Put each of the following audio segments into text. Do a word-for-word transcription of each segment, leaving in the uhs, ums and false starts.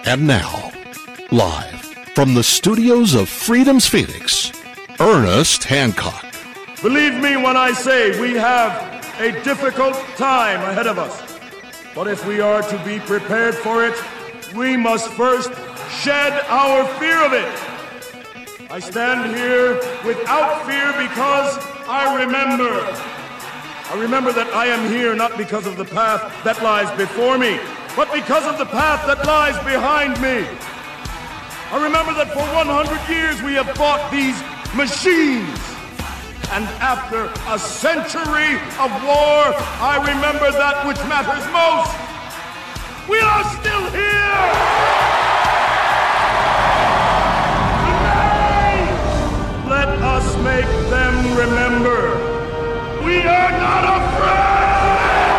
And now, live from the studios of Freedom's Phoenix, Ernest Hancock. Believe me when I say we have a difficult time ahead of us. But if we are to be prepared for it, we must first shed our fear of it. I stand here without fear because I remember. I remember that I am here not because of the path that lies before me, but because of the path that lies behind me. I remember that for one hundred years we have fought these machines. And after a century of war, I remember that which matters most. We are still here! Today, let us make them remember. We are not afraid!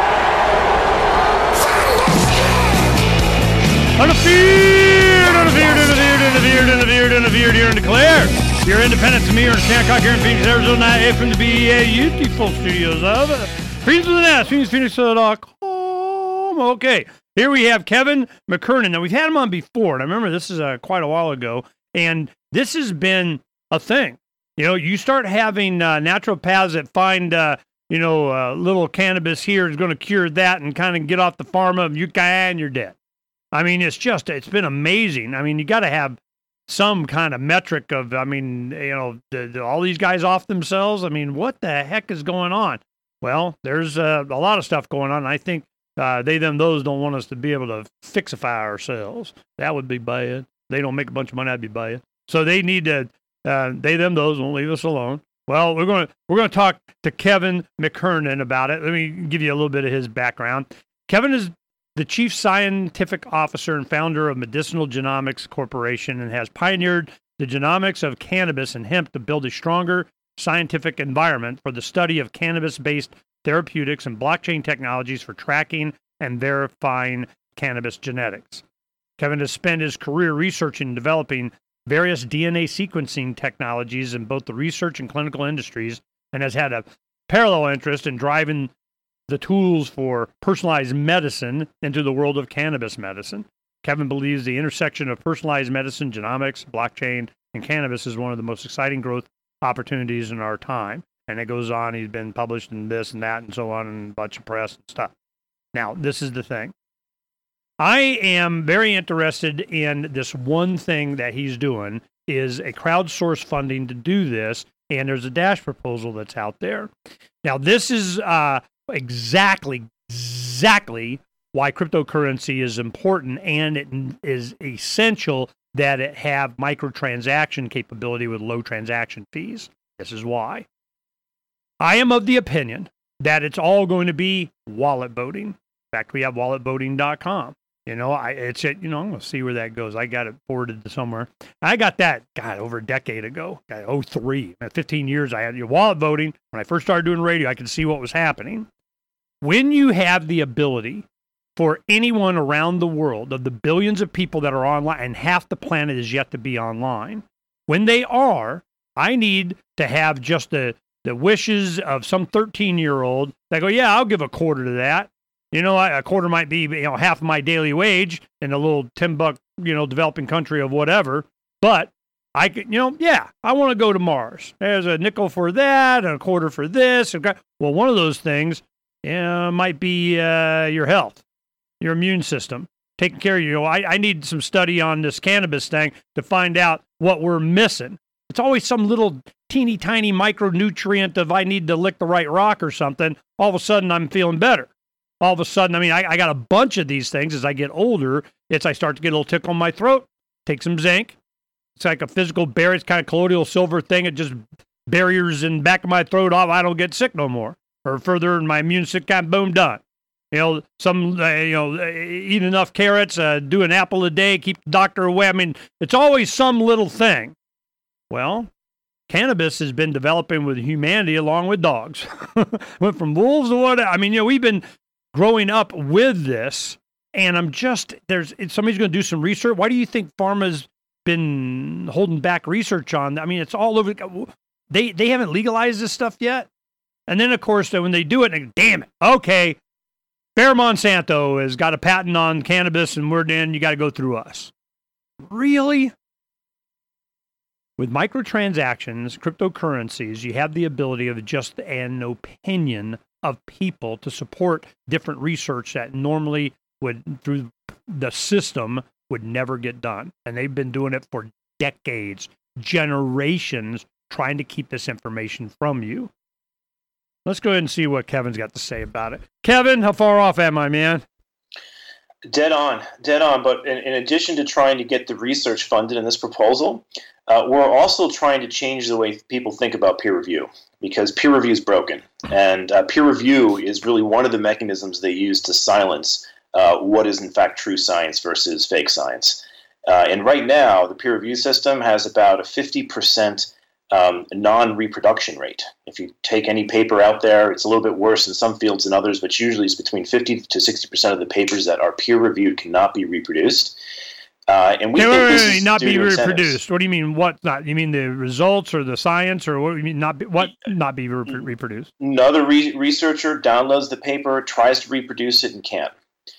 Undefeated, undefeated, undefeated, undefeated, undefeated, undefeated, here and declare. Your independence of me, Ernest Hancock, here in Phoenix, Arizona, ninety-eight from the beautiful studios of Phoenix with an S, Phoenix Phoenix dot com. Okay, here we have Kevin McKernan. Now, we've had him on before, and I remember this is uh, quite a while ago, and this has been a thing. You know, you start having uh, naturopaths that find, uh, you know, uh, little cannabis here is going to cure that and kind of get off the pharma, and you and you're dead. I mean, it's just, it's been amazing. I mean, you got to have some kind of metric of, I mean, you know, the, the, all these guys off themselves. I mean, what the heck is going on? Well, there's uh, a lot of stuff going on. I think uh, they, them, those don't want us to be able to fixify ourselves. That would be bad. They don't make a bunch of money. That'd be bad. So they need to, uh, they, them, those won't leave us alone. Well, we're going to, we're going to talk to Kevin McKernan about it. Let me give you a little bit of his background. Kevin is the chief scientific officer and founder of Medicinal Genomics Corporation and has pioneered the genomics of cannabis and hemp to build a stronger scientific environment for the study of cannabis-based therapeutics and blockchain technologies for tracking and verifying cannabis genetics. Kevin has spent his career researching and developing various D N A sequencing technologies in both the research and clinical industries and has had a parallel interest in driving the tools for personalized medicine into the world of cannabis medicine. Kevin believes the intersection of personalized medicine, genomics, blockchain, and cannabis is one of the most exciting growth opportunities in our time. And it goes on, he's been published in this and that and so on, and a bunch of press and stuff. Now, this is the thing. I am very interested in this one thing that he's doing is a crowdsource funding to do this, and there's a DASH proposal that's out there. Now, this is uh, exactly, exactly why cryptocurrency is important, and it is essential that it have microtransaction capability with low transaction fees. This is why. I am of the opinion that it's all going to be wallet voting. In fact, we have wallet voting dot com. You know, I it's it, you know, I'm going to see where that goes. I got it forwarded to somewhere. I got that, God, over a decade ago. God, oh three, fifteen years I had your wallet voting. When I first started doing radio, I could see what was happening. When you have the ability for anyone around the world, of the billions of people that are online, and half the planet is yet to be online, when they are, I need to have just the, the wishes of some thirteen-year-old that go, yeah, I'll give a quarter to that. You know, a quarter might be, you know, half of my daily wage in a little ten buck, you know, developing country of whatever. But I could, you know, yeah, I want to go to Mars. There's a nickel for that and a quarter for this. Well, one of those things uh, might be uh, your health, your immune system, taking care of you. You know, I, I need some study on this cannabis thing to find out what we're missing. It's always some little teeny tiny micronutrient of I need to lick the right rock or something. All of a sudden, I'm feeling better. All of a sudden, I mean, I, I got a bunch of these things as I get older. It's I start to get a little tickle in my throat. Take some zinc. It's like a physical barrier. It's kind of colloidal silver thing. It just barriers in the back of my throat off. I don't get sick no more. Or further, in my immune system, kind of boom, done. You know, some, uh, you know, eat enough carrots, uh, do an apple a day, keep the doctor away. I mean, it's always some little thing. Well, cannabis has been developing with humanity along with dogs. Went from wolves to what? I mean, you know, we've been growing up with this, and I'm just, there's, somebody's going to do some research. Why do you think pharma's been holding back research on? I mean, it's all over. They they haven't legalized this stuff yet. And then, of course, when they do it, they, damn it, okay, Bayer Monsanto has got a patent on cannabis, and we're in, you got to go through us. Really? With microtransactions, cryptocurrencies, you have the ability of just an opinion of people to support different research that normally would, through the system, would never get done. And they've been doing it for decades, generations, trying to keep this information from you. Let's go ahead and see what Kevin's got to say about it. Kevin, how far off am I, man? Dead on, dead on. But in, in addition to trying to get the research funded in this proposal, uh, we're also trying to change the way people think about peer review, because peer review is broken. And uh, peer review is really one of the mechanisms they use to silence uh, what is in fact true science versus fake science. Uh, and right now, the peer review system has about a fifty percent um, non-reproduction rate. If you take any paper out there, it's a little bit worse in some fields than others, but usually it's between fifty to sixty percent of the papers that are peer-reviewed cannot be reproduced. Uh, and we hey, think wait, this wait, is not due be to reproduced. incentives. What do you mean? What not? You mean the results or the science, or what do you mean not be, what not be re- reproduced? Another re- researcher downloads the paper, tries to reproduce it, and can't.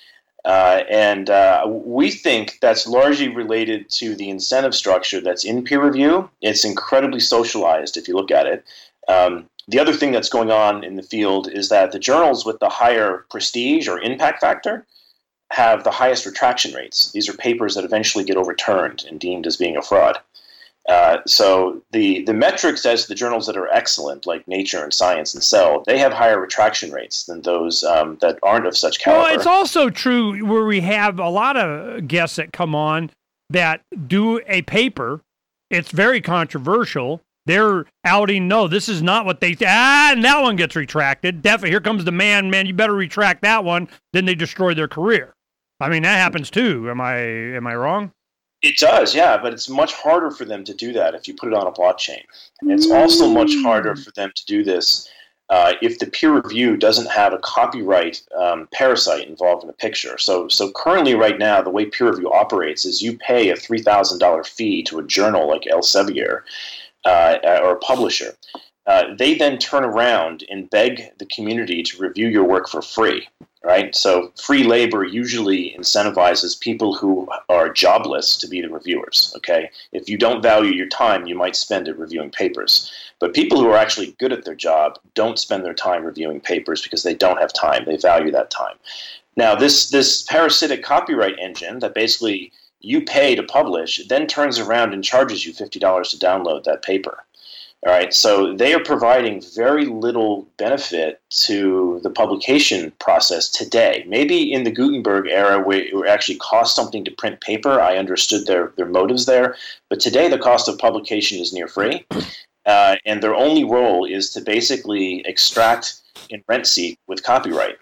Uh, and uh, we think that's largely related to the incentive structure that's in peer review. It's incredibly socialized if you look at it. Um, the other thing that's going on in the field is that the journals with the higher prestige or impact factor have the highest retraction rates. These are papers that eventually get overturned and deemed as being a fraud. Uh, so the, the metrics as the journals that are excellent, like Nature and Science and Cell, they have higher retraction rates than those um, that aren't of such caliber. Well, it's also true where we have a lot of guests that come on that do a paper. It's very controversial. They're outing, no, this is not what they, ah, and that one gets retracted. Definitely, here comes the man, man, you better retract that one. Then they destroy their career. I mean, that happens too. Am I am I wrong? It does, yeah, but it's much harder for them to do that if you put it on a blockchain. And it's also much harder for them to do this uh, if the peer review doesn't have a copyright um, parasite involved in the picture. So, so currently, right now, the way peer review operates is you pay a three thousand dollars fee to a journal like Elsevier uh, or a publisher. Uh, they then turn around and beg the community to review your work for free. Right, so free labor usually incentivizes people who are jobless to be the reviewers. Okay, if you don't value your time, you might spend it reviewing papers. But people who are actually good at their job don't spend their time reviewing papers because they don't have time. They value that time. Now, this this parasitic copyright engine that basically you pay to publish then turns around and charges you fifty dollars to download that paper. All right, so they are providing very little benefit to the publication process today. Maybe in the Gutenberg era, where it actually cost something to print paper, I understood their, their motives there. But today, the cost of publication is near free, uh, and their only role is to basically extract and rent seek with copyright.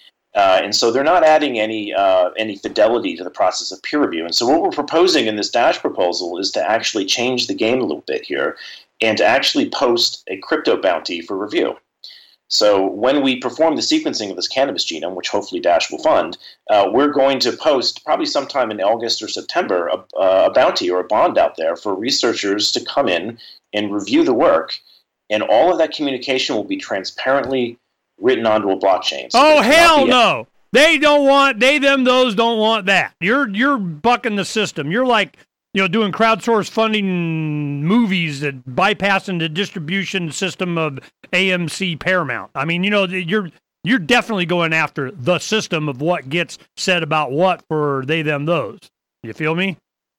Uh, and so they're not adding any uh, any fidelity to the process of peer review. And so what we're proposing in this Dash proposal is to actually change the game a little bit here, and to actually post a crypto bounty for review. So when we perform the sequencing of this cannabis genome, which hopefully Dash will fund, uh, we're going to post probably sometime in August or September a, a bounty or a bond out there for researchers to come in and review the work, and all of that communication will be transparently written onto a blockchain. So oh, hell no. They don't want, they, them, those don't want that. You're you're bucking the system. You're like, you know, doing crowdsourced funding movies that bypassing the distribution system of A M C Paramount. I mean, you know, you're you're definitely going after the system of what gets said about what for they, them, those. You feel me?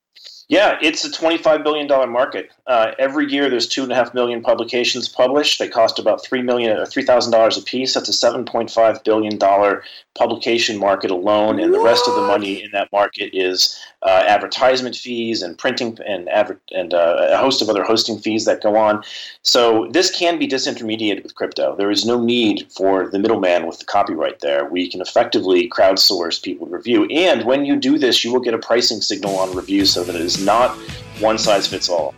Yeah, it's a twenty-five billion dollars market. Uh, every year there's two point five million publications published. They cost about three million dollars or three thousand dollars a piece. That's a seven point five billion dollars publication market alone, and the rest of the money in that market is uh, advertisement fees and printing and adver- and uh, a host of other hosting fees that go on. So this can be disintermediated with crypto. There is no need for the middleman with the copyright there. We can effectively crowdsource people to review, and when you do this, you will get a pricing signal on review so that it is not one size fits all.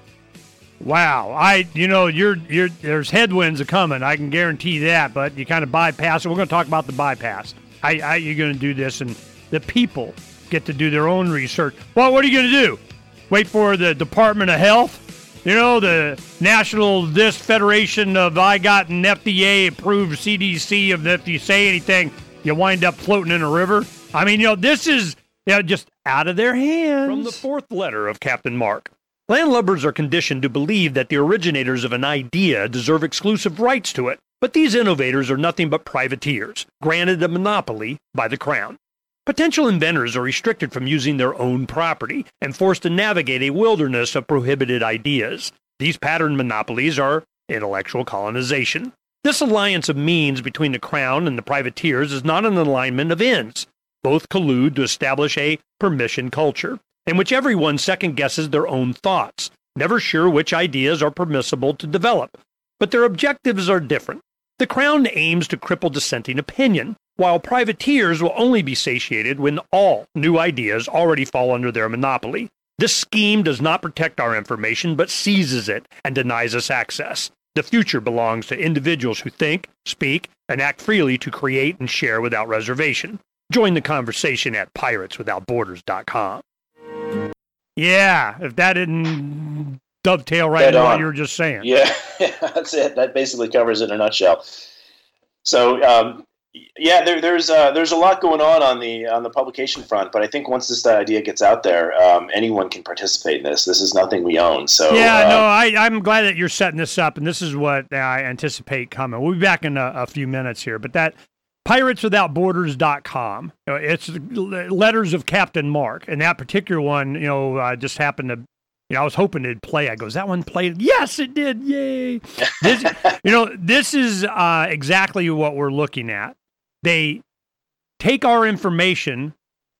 Wow, I you know you're you're there's headwinds a coming. I can guarantee that. But you kind of bypass it. We're going to talk about the bypass. How, how you're going to do this, and the people get to do their own research. Well, what are you going to do? Wait for the Department of Health? You know, the National this Federation of I got an F D A approved C D C of if you say anything, you wind up floating in a river. I mean, you know, this is Yeah, just out of their hands. From the fourth letter of Captain Mark. Landlubbers are conditioned to believe that the originators of an idea deserve exclusive rights to it, but these innovators are nothing but privateers, granted a monopoly by the Crown. Potential inventors are restricted from using their own property and forced to navigate a wilderness of prohibited ideas. These pattern monopolies are intellectual colonization. This alliance of means between the Crown and the privateers is not an alignment of ends. Both collude to establish a permission culture, in which everyone second-guesses their own thoughts, never sure which ideas are permissible to develop. But their objectives are different. The Crown aims to cripple dissenting opinion, while privateers will only be satiated when all new ideas already fall under their monopoly. This scheme does not protect our information, but seizes it and denies us access. The future belongs to individuals who think, speak, and act freely to create and share without reservation. Join the conversation at pirates without borders dot com. Yeah, if that didn't dovetail right into what you were just saying. Yeah, that's it. That basically covers it in a nutshell. So, um, yeah, there, there's uh, there's a lot going on on the on the publication front, but I think once this idea gets out there, um, anyone can participate in this. This is nothing we own. So yeah, uh, no, I, I'm glad that you're setting this up, and this is what I anticipate coming. We'll be back in a, a few minutes here, but that pirates without borders dot com, you know, it's letters of Captain Mark, and that particular one, you know, uh, just happened to. You know, I was hoping it'd play. I goes, that one played. Yes, it did. Yay! This, you know, this is uh, exactly what we're looking at. They take our information,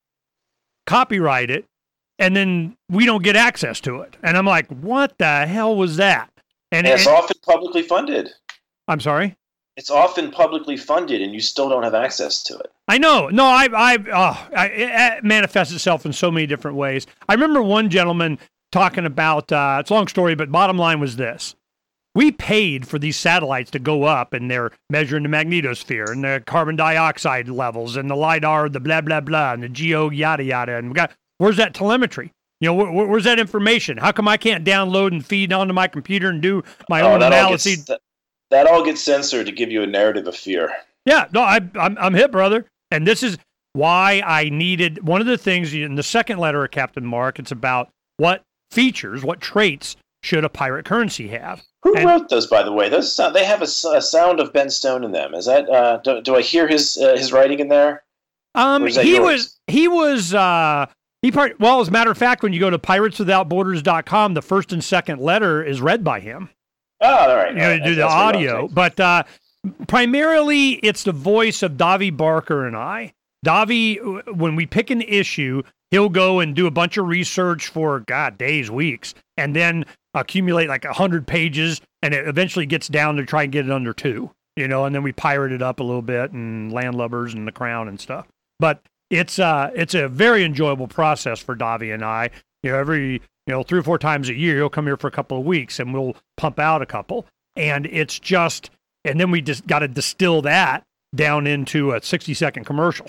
copyright it, and then we don't get access to it. And I'm like, what the hell was that? And, and it's and, often publicly funded. I'm sorry? It's often publicly funded, and you still don't have access to it. I know. No, I, I, oh, I it manifests itself in so many different ways. I remember one gentleman talking about, uh, it's a long story, but bottom line was this. We paid for these satellites to go up, and they're measuring the magnetosphere and the carbon dioxide levels and the LIDAR, the blah, blah, blah, and the geo yada, yada. And we got, where's that telemetry? You know, where, where's that information? How come I can't download and feed onto my computer and do my oh, own that analysis? All gets, that, that all gets censored to give you a narrative of fear. Yeah, no, I, I'm, I'm hip, brother. And this is why I needed, one of the things in the second letter of Captain Mark, it's about what features, what traits should a pirate currency have. Who and, wrote those, by the way? Those sound, they have a, a sound of Ben Stone in them. Is that uh, do, do I hear his uh, his writing in there? Um, he yours? was he was uh, he part. Well, as a matter of fact, when you go to pirates without borders dot com, the first and second letter is read by him. Oh, all right. You know, to do the audio, but uh, primarily it's the voice of Davi Barker and I. Davi, when we pick an issue, he'll go and do a bunch of research for, God, days, weeks, and then accumulate like one hundred pages, and it eventually gets down to try and get it under two, you know, and then we pirate it up a little bit, and Landlubbers and the Crown and stuff. But it's uh, it's a very enjoyable process for Davi and I. You know, every, you know, three or four times a year, he'll come here for a couple of weeks, and we'll pump out a couple. And it's just, and then we just got to distill that down into a sixty second commercial.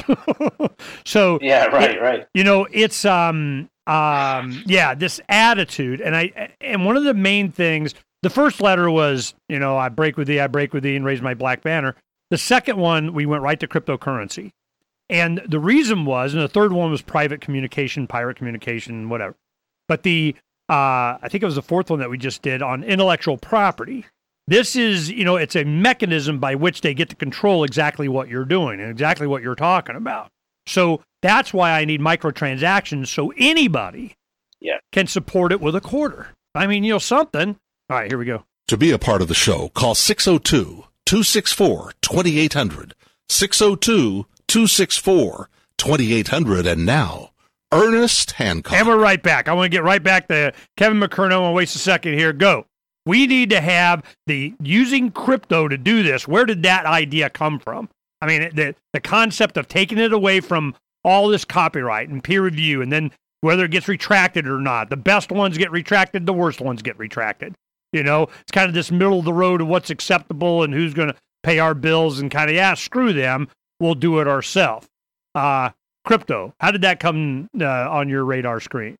So yeah, right, it, right. You know, it's um um yeah, this attitude, and I and one of the main things. The first letter was, you know, I break with thee, I break with thee, and raise my black banner. The second one, we went right to cryptocurrency, and the reason was, and the third one was private communication, pirate communication, whatever. But the uh, I think it was the fourth one that we just did on intellectual property. This is, you know, it's a mechanism by which they get to control exactly what you're doing and exactly what you're talking about. So that's why I need microtransactions, so anybody yeah. can support it with a quarter. I mean, you know, something. All right, here we go. To be a part of the show, call six oh two, two six four, two eight hundred, six oh two, two six four, two eight hundred, and now, Ernest Hancock. And we're right back. I want to get right back to Kevin McKernan. I won't waste a second here. Go. We need to have the using crypto to do this. Where did that idea come from? I mean, the the concept of taking it away from all this copyright and peer review, and then whether it gets retracted or not. The best ones get retracted, the worst ones get retracted. You know, it's kind of this middle of the road of what's acceptable and who's going to pay our bills, and kind of, yeah, screw them. We'll do it ourselves. Uh, crypto, how did that come uh, on your radar screen?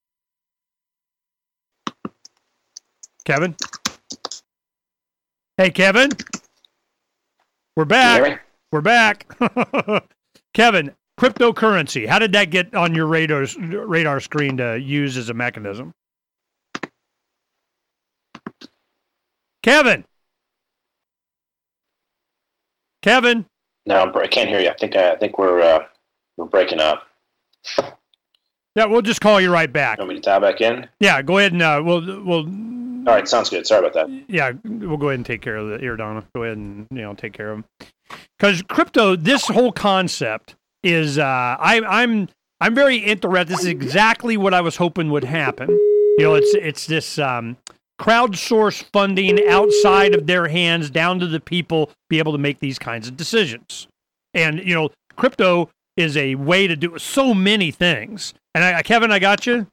Kevin? Hey, Kevin? We're back. We're back. Kevin, cryptocurrency. How did that get on your radar radar screen to use as a mechanism? Kevin. Kevin. No, I can't hear you. I think I, I think we're uh, we're breaking up. Yeah, we'll just call you right back. You want me to dial back in? Yeah, go ahead and uh, we'll we'll. All right, sounds good. Sorry about that. Yeah, we'll go ahead and take care of the Iridana. Go ahead and you know take care of them. Because crypto, this whole concept is uh, I, I'm I'm very interested. This is exactly what I was hoping would happen. You know, it's it's this um, crowdsource funding outside of their hands, down to the people, be able to make these kinds of decisions. And you know, crypto is a way to do so many things. And I, Kevin, I got you?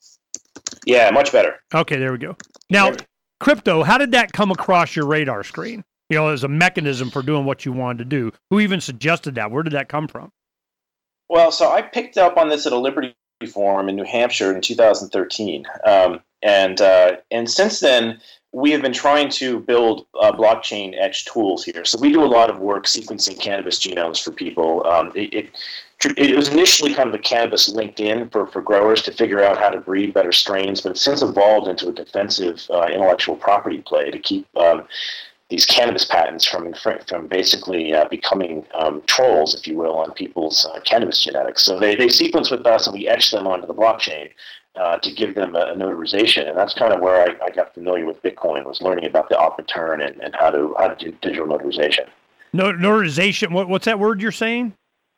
Yeah, much better. Okay, there we go. Now, crypto, how did that come across your radar screen? You know, as a mechanism for doing what you wanted to do. Who even suggested that? Where did that come from? Well, so I picked up on this at a Liberty Forum in New Hampshire in two thousand thirteen. Um, and uh, and since then, we have been trying to build uh, blockchain edge tools here. So we do a lot of work sequencing cannabis genomes for people. Um, it, it It was initially kind of a cannabis LinkedIn for, for growers to figure out how to breed better strains, but it's since evolved into a defensive uh, intellectual property play to keep um, these cannabis patents from from basically uh, becoming um, trolls, if you will, on people's uh, cannabis genetics. So they, they sequence with us and we etch them onto the blockchain uh, to give them a, a notarization. And that's kind of where I, I got familiar with Bitcoin, was learning about the op return and, and how to how to do digital notarization. No, notarization, what, what's that word you're saying?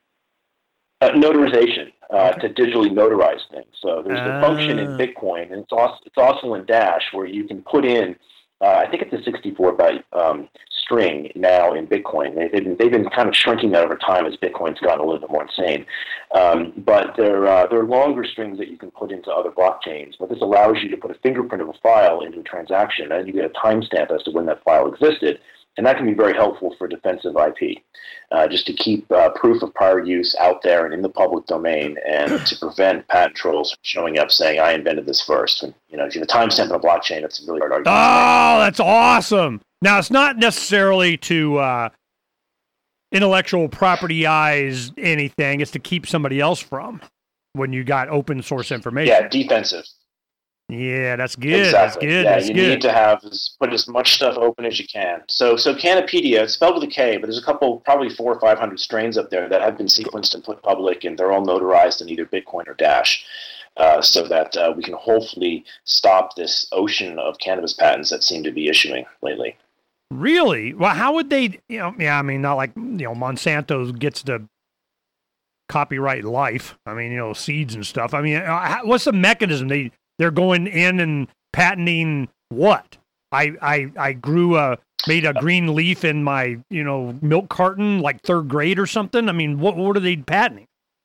Uh, notarization, uh, to digitally notarize things. So there's a uh. function in Bitcoin, and it's also, it's also in Dash, where you can put in, uh, I think it's a sixty-four byte um, string now in Bitcoin. They, they've, been, they've been kind of shrinking that over time as Bitcoin's gotten a little bit more insane. Um, but they're, uh, they're longer strings that you can put into other blockchains. But this allows you to put a fingerprint of a file into a transaction, and you get a timestamp as to when that file existed. And that can be very helpful for defensive I P, uh, just to keep uh, proof of prior use out there and in the public domain, and to prevent patent trolls from showing up saying, I invented this first. And, you know, if you have a timestamp on a blockchain, it's a really hard argument. Oh, that's awesome. Now, it's not necessarily to uh, intellectual property-ize anything. It's to keep somebody else from when you got open source information. Yeah, defensive. Yeah, that's good. Exactly. That's good. Yeah, that's you good. need to have is put as much stuff open as you can. So, so Canopedia, it's spelled with a K, but there's a couple, probably four or five hundred strains up there that have been sequenced and put public, and they're all notarized in either Bitcoin or Dash, uh, so that uh, we can hopefully stop this ocean of cannabis patents that seem to be issuing lately. Really? Well, how would they? You know, yeah, I mean, not like you know, Monsanto gets to copyright life. I mean, you know, seeds and stuff. I mean, what's the mechanism? They They're going in and patenting what? I, I I grew a made a green leaf in my you know milk carton like third grade or something. I mean, what what are they patenting?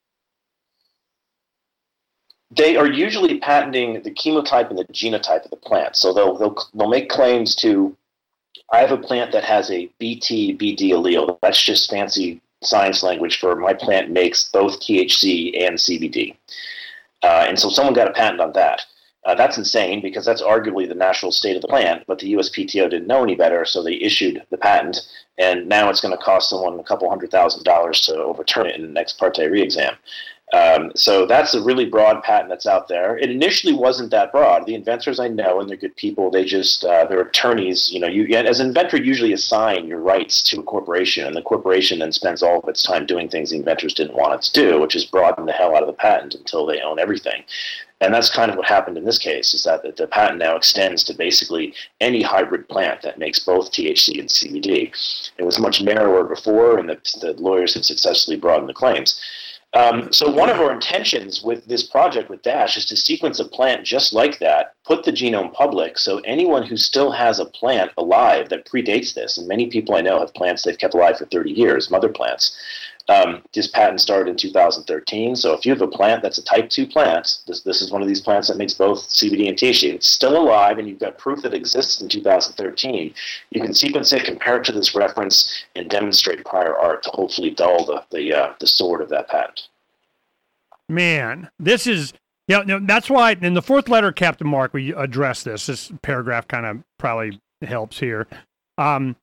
They are usually patenting the chemotype and the genotype of the plant. So they'll they'll they'll make claims to, I have a plant that has a B T B D allele. That's just fancy science language for my plant makes both T H C and C B D. Uh, and so someone got a patent on that. Uh, that's insane because that's arguably the natural state of the plant, but the U S P T O didn't know any better, so they issued the patent, and now it's going to cost someone a couple hundred thousand dollars to overturn it in an ex parte re-exam. Um, so that's a really broad patent that's out there. It initially wasn't that broad. The inventors I know, and they're good people, they just, uh, they're attorneys. You know, you as an inventor, usually assign your rights to a corporation, and the corporation then spends all of its time doing things the inventors didn't want it to do, which is broaden the hell out of the patent until they own everything. And that's kind of what happened in this case, is that the patent now extends to basically any hybrid plant that makes both T H C and C B D. It was much narrower before, and the, the lawyers had successfully broadened the claims. Um, so one of our intentions with this project with Dash is to sequence a plant just like that, put the genome public, so anyone who still has a plant alive that predates this, and many people I know have plants they've kept alive for thirty years, mother plants. Um, this patent started in two thousand thirteen, so if you have a plant that's a type two plant, this, this is one of these plants that makes both C B D and T H C, it's still alive and you've got proof that it exists in two thousand thirteen, you can sequence it, compare it to this reference, and demonstrate prior art to hopefully dull the, the, uh, the sword of that patent. Man, this is, you know, that's why in the fourth letter, Captain Mark, we address this. This paragraph kind of probably helps here. Um,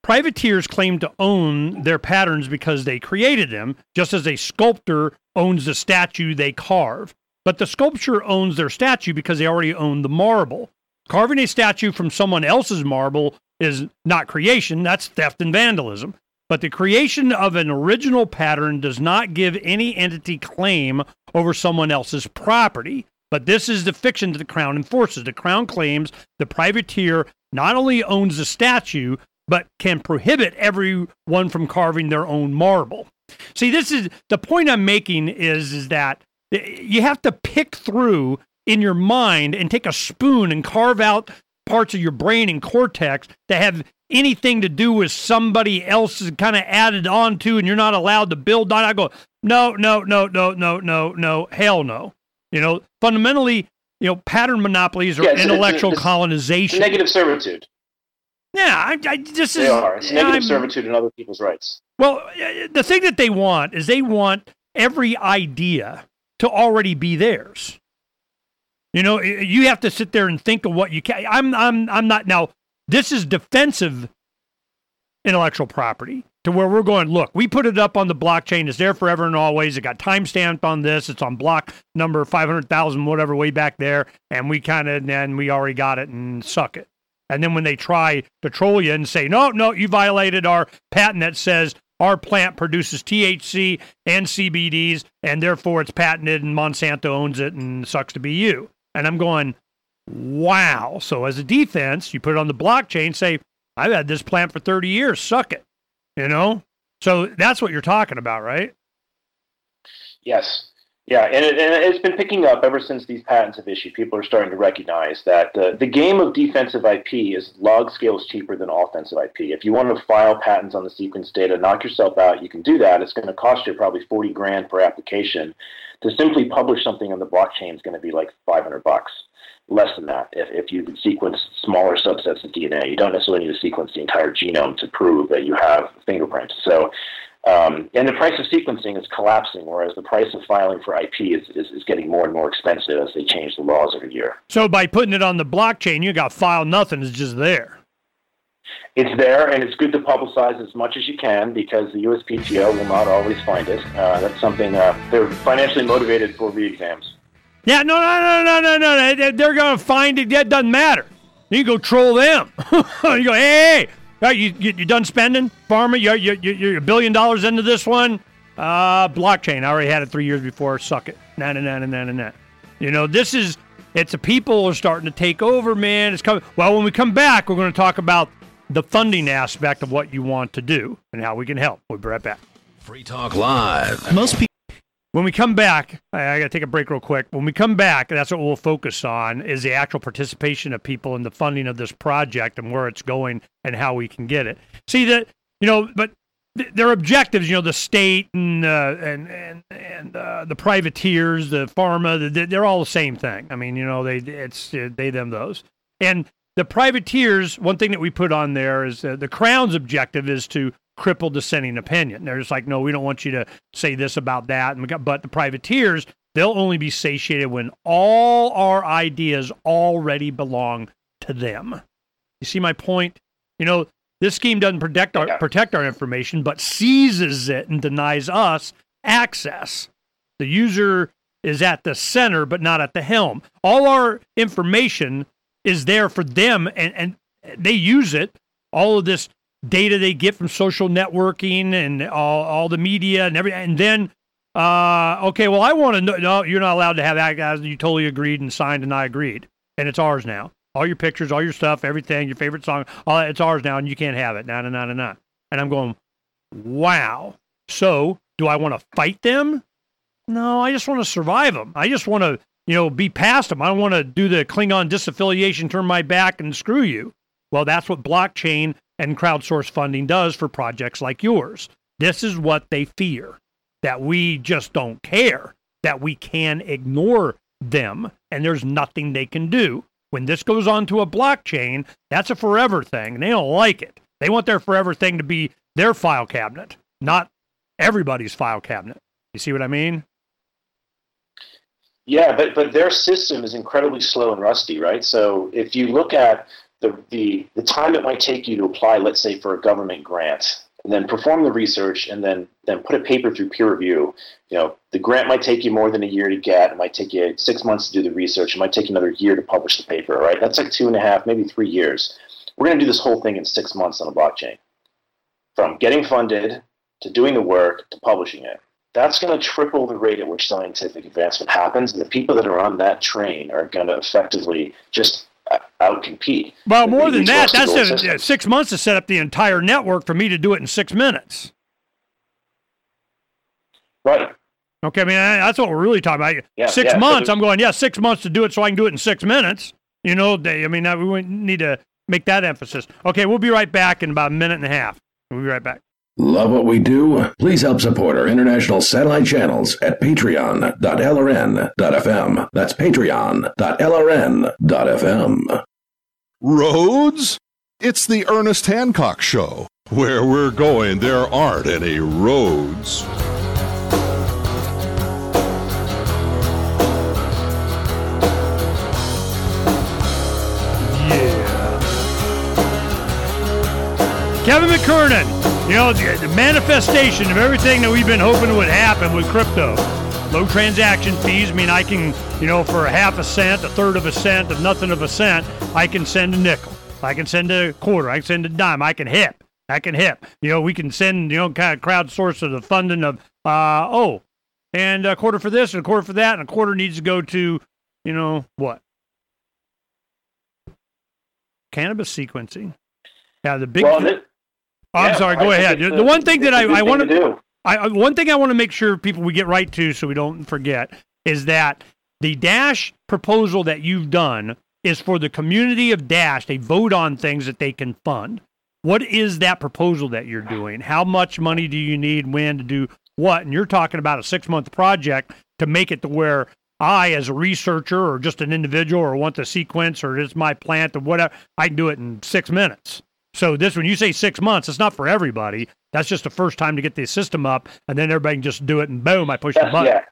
privateers claim to own their patterns because they created them, just as a sculptor owns the statue they carve. But the sculpture owns their statue because they already own the marble. Carving a statue from someone else's marble is not creation, that's theft and vandalism. But the creation of an original pattern does not give any entity claim over someone else's property. But this is the fiction that the Crown enforces. The Crown claims the privateer not only owns the statue, but can prohibit everyone from carving their own marble. See, this is the point I'm making is, is that you have to pick through in your mind and take a spoon and carve out parts of your brain and cortex that have anything to do with somebody else's kind of added on to, and you're not allowed to build on. I go, no, no, no, no, no, no, no, hell no. You know, fundamentally, you know, pattern monopolies are yeah, it's, intellectual it's, it's, colonization. Negative servitude. Yeah, I, I this they is are. It's negative I'm, servitude in other people's rights. Well, the thing that they want is they want every idea to already be theirs. You know, you have to sit there and think of what you can. I'm, I'm, I'm not now. This is defensive intellectual property to where we're going. Look, we put it up on the blockchain. It's there forever and always. It got time stamped on this. It's on block number five hundred thousand, whatever, way back there. And we kind of, then we already got it and suck it. And then when they try to troll you and say, no, no, you violated our patent that says our plant produces T H C and C B Ds, and therefore it's patented and Monsanto owns it and sucks to be you. And I'm going, wow. So as a defense, you put it on the blockchain, say, I've had this plant for thirty years, suck it. You know? So that's what you're talking about, right? Yes. Yeah, and, it, and it's been picking up ever since these patents have issued. People are starting to recognize that the, the game of defensive I P is log scales cheaper than offensive I P. If you want to file patents on the sequence data, knock yourself out, you can do that. It's going to cost you probably forty grand per application. To simply publish something on the blockchain is going to be like five hundred bucks. Less than that if, if you sequence smaller subsets of D N A. You don't necessarily need to sequence the entire genome to prove that you have fingerprints. So, um, and the price of sequencing is collapsing, whereas the price of filing for I P is, is, is getting more and more expensive as they change the laws every year. So by putting it on the blockchain, you got file nothing, it's just there. It's there, and it's good to publicize as much as you can because the U S P T O will not always find it. Uh, that's something, uh, they're financially motivated for re-exams. Yeah, no, no, no, no, no, no. They're going to find it. That doesn't matter. You go troll them. You go, hey, hey, you, you, you done spending? Farmer, you're, you're, you're a billion dollars into this one? Uh, blockchain. I already had it three years before. Suck it. Nah, nah, nah, nah, nah, nah. You know, this is, it's a people are starting to take over, man. It's coming. Well, when we come back, we're going to talk about the funding aspect of what you want to do and how we can help. We'll be right back. Free Talk Live. Most people. When we come back, I, I got to take a break real quick. When we come back, that's what we'll focus on is the actual participation of people in the funding of this project and where it's going and how we can get it. See that, you know, but th- their objectives, you know, the state and uh, and and and uh, the privateers, the pharma, the, they're all the same thing. I mean, you know, they it's uh, they them those. And the privateers, one thing that we put on there is uh, the Crown's objective is to cripple dissenting opinion. They're just like, no, we don't want you to say this about that. And we got, but the privateers, they'll only be satiated when all our ideas already belong to them. You see my point? You know, this scheme doesn't protect our, protect our information, but seizes it and denies us access. The user is at the center, but not at the helm. All our information is there for them, and, and they use it. All of this data they get from social networking and all, all the media and everything. And then, uh, okay, well, I want to know. No, you're not allowed to have that. You totally agreed and signed, and I agreed. And it's ours now. All your pictures, all your stuff, everything, your favorite song, all it's ours now, and you can't have it. Nah, nah, nah, nah, nah. And I'm going, wow. So do I want to fight them? No, I just want to survive them. I just want to, you know, be past them. I don't want to do the Klingon disaffiliation, turn my back, and screw you. Well, that's what blockchain and crowdsource funding does for projects like yours. This is what they fear, that we just don't care, that we can ignore them, and there's nothing they can do. When this goes onto a blockchain, that's a forever thing, and they don't like it. They want their forever thing to be their file cabinet, not everybody's file cabinet. You see what I mean? Yeah, but but their system is incredibly slow and rusty, right? So if you look at the, the, the time it might take you to apply, let's say, for a government grant, and then perform the research and then, then put a paper through peer review, you know, the grant might take you more than a year to get. It might take you six months to do the research. It might take you another year to publish the paper, right? That's like two and a half, maybe three years. We're going to do this whole thing in six months on a blockchain. From getting funded to doing the work to publishing it. That's going to triple the rate at which scientific advancement happens, and the people that are on that train are going to effectively just outcompete. Well, more than that, that's a, six months to set up the entire network for me to do it in six minutes. Right. Okay, I mean, that's what we're really talking about. Yeah, six yeah, months, so I'm going, yeah, six months to do it so I can do it in six minutes. You know, they, I mean, we need to make that emphasis. Okay, we'll be right back in about a minute and a half. We'll be right back. Love what we do? Please help support our international satellite channels at patreon dot l r n dot f m. That's patreon dot l r n dot f m. Roads? It's the Ernest Hancock Show. Where we're going, there aren't any roads. Kevin McKernan, you know, the, the manifestation of everything that we've been hoping would happen with crypto. Low transaction fees mean I can, you know, for a half a cent, a third of a cent, of nothing of a cent, I can send a nickel. I can send a quarter. I can send a dime. I can hip. I can hip. You know, we can send, you know, kind of crowdsource of the funding of, uh, oh, and a quarter for this and a quarter for that, and a quarter needs to go to, you know, what? Cannabis sequencing. Yeah, the big... Well, it, Oh, I'm yeah, sorry. Go I ahead. the, The one thing that I, I want to do. I, one thing I want to make sure people we get right to, so we don't forget, is that the Dash proposal that you've done is for the community of Dash. They vote on things that they can fund. What is that proposal that you're doing? How much money do you need? When to do what? And you're talking about a six month project to make it to where I, as a researcher or just an individual, or want the sequence, or it's my plant or whatever, I can do it in six minutes. So this, when you say six months, it's not for everybody. That's just the first time to get the system up, and then everybody can just do it, and boom, I push That's, the button. Yeah.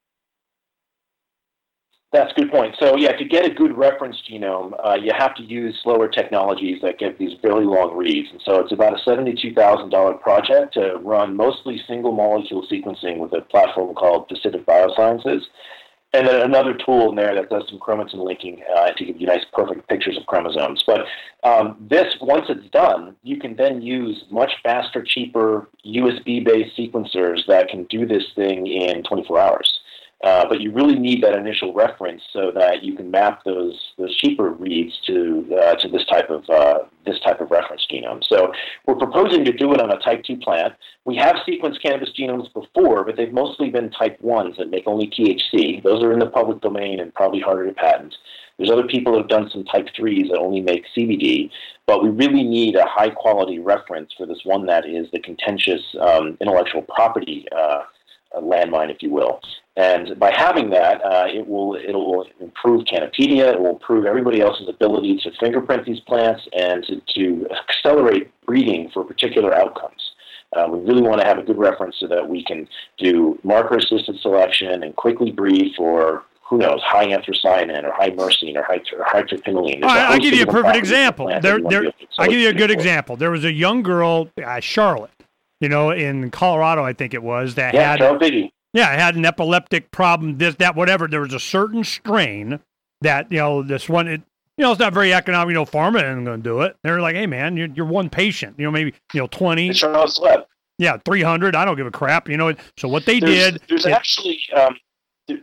That's a good point. So yeah, to get a good reference genome, uh, you have to use slower technologies that get these very long reads. And so it's about a seventy-two thousand dollars project to run mostly single molecule sequencing with a platform called Pacific Biosciences. And then another tool in there that does some chromatin linking uh, to give you nice, perfect pictures of chromosomes. But um, this, once it's done, you can then use much faster, cheaper U S B-based sequencers that can do this thing in twenty-four hours. Uh, but you really need that initial reference so that you can map those those cheaper reads to uh, to this type of uh, this type of reference genome. So we're proposing to do it on a type two plant. We have sequenced cannabis genomes before, but they've mostly been type ones that make only T H C. Those are in the public domain and probably harder to patent. There's other people who have done some type threes that only make C B D, but we really need a high quality reference for this one that is the contentious um, intellectual property uh, landmine, if you will. And by having that, uh, it will it will improve Canopedia. It will improve everybody else's ability to fingerprint these plants and to, to accelerate breeding for particular outcomes. Uh, we really want to have a good reference so that we can do marker-assisted selection and quickly breed for, who knows, high anthocyanin or high myrcene or high, or high terpinolene. I'll give you a perfect example. There, there, I'll give you a good example. There was a young girl, uh, Charlotte, you know, in Colorado, I think it was, that yeah, had... Charlotte Biggie. Yeah, it had an epileptic problem, this, that, whatever. There was a certain strain that, you know, this one, it, you know, it's not very economic. You know, pharma isn't going to do it. They're like, hey, man, you're, you're one patient. You know, maybe, you know, twenty. It's Charlotte Slep. Yeah, three hundred. I don't give a crap. You know, so what they there's, did. There's it, actually, um, th-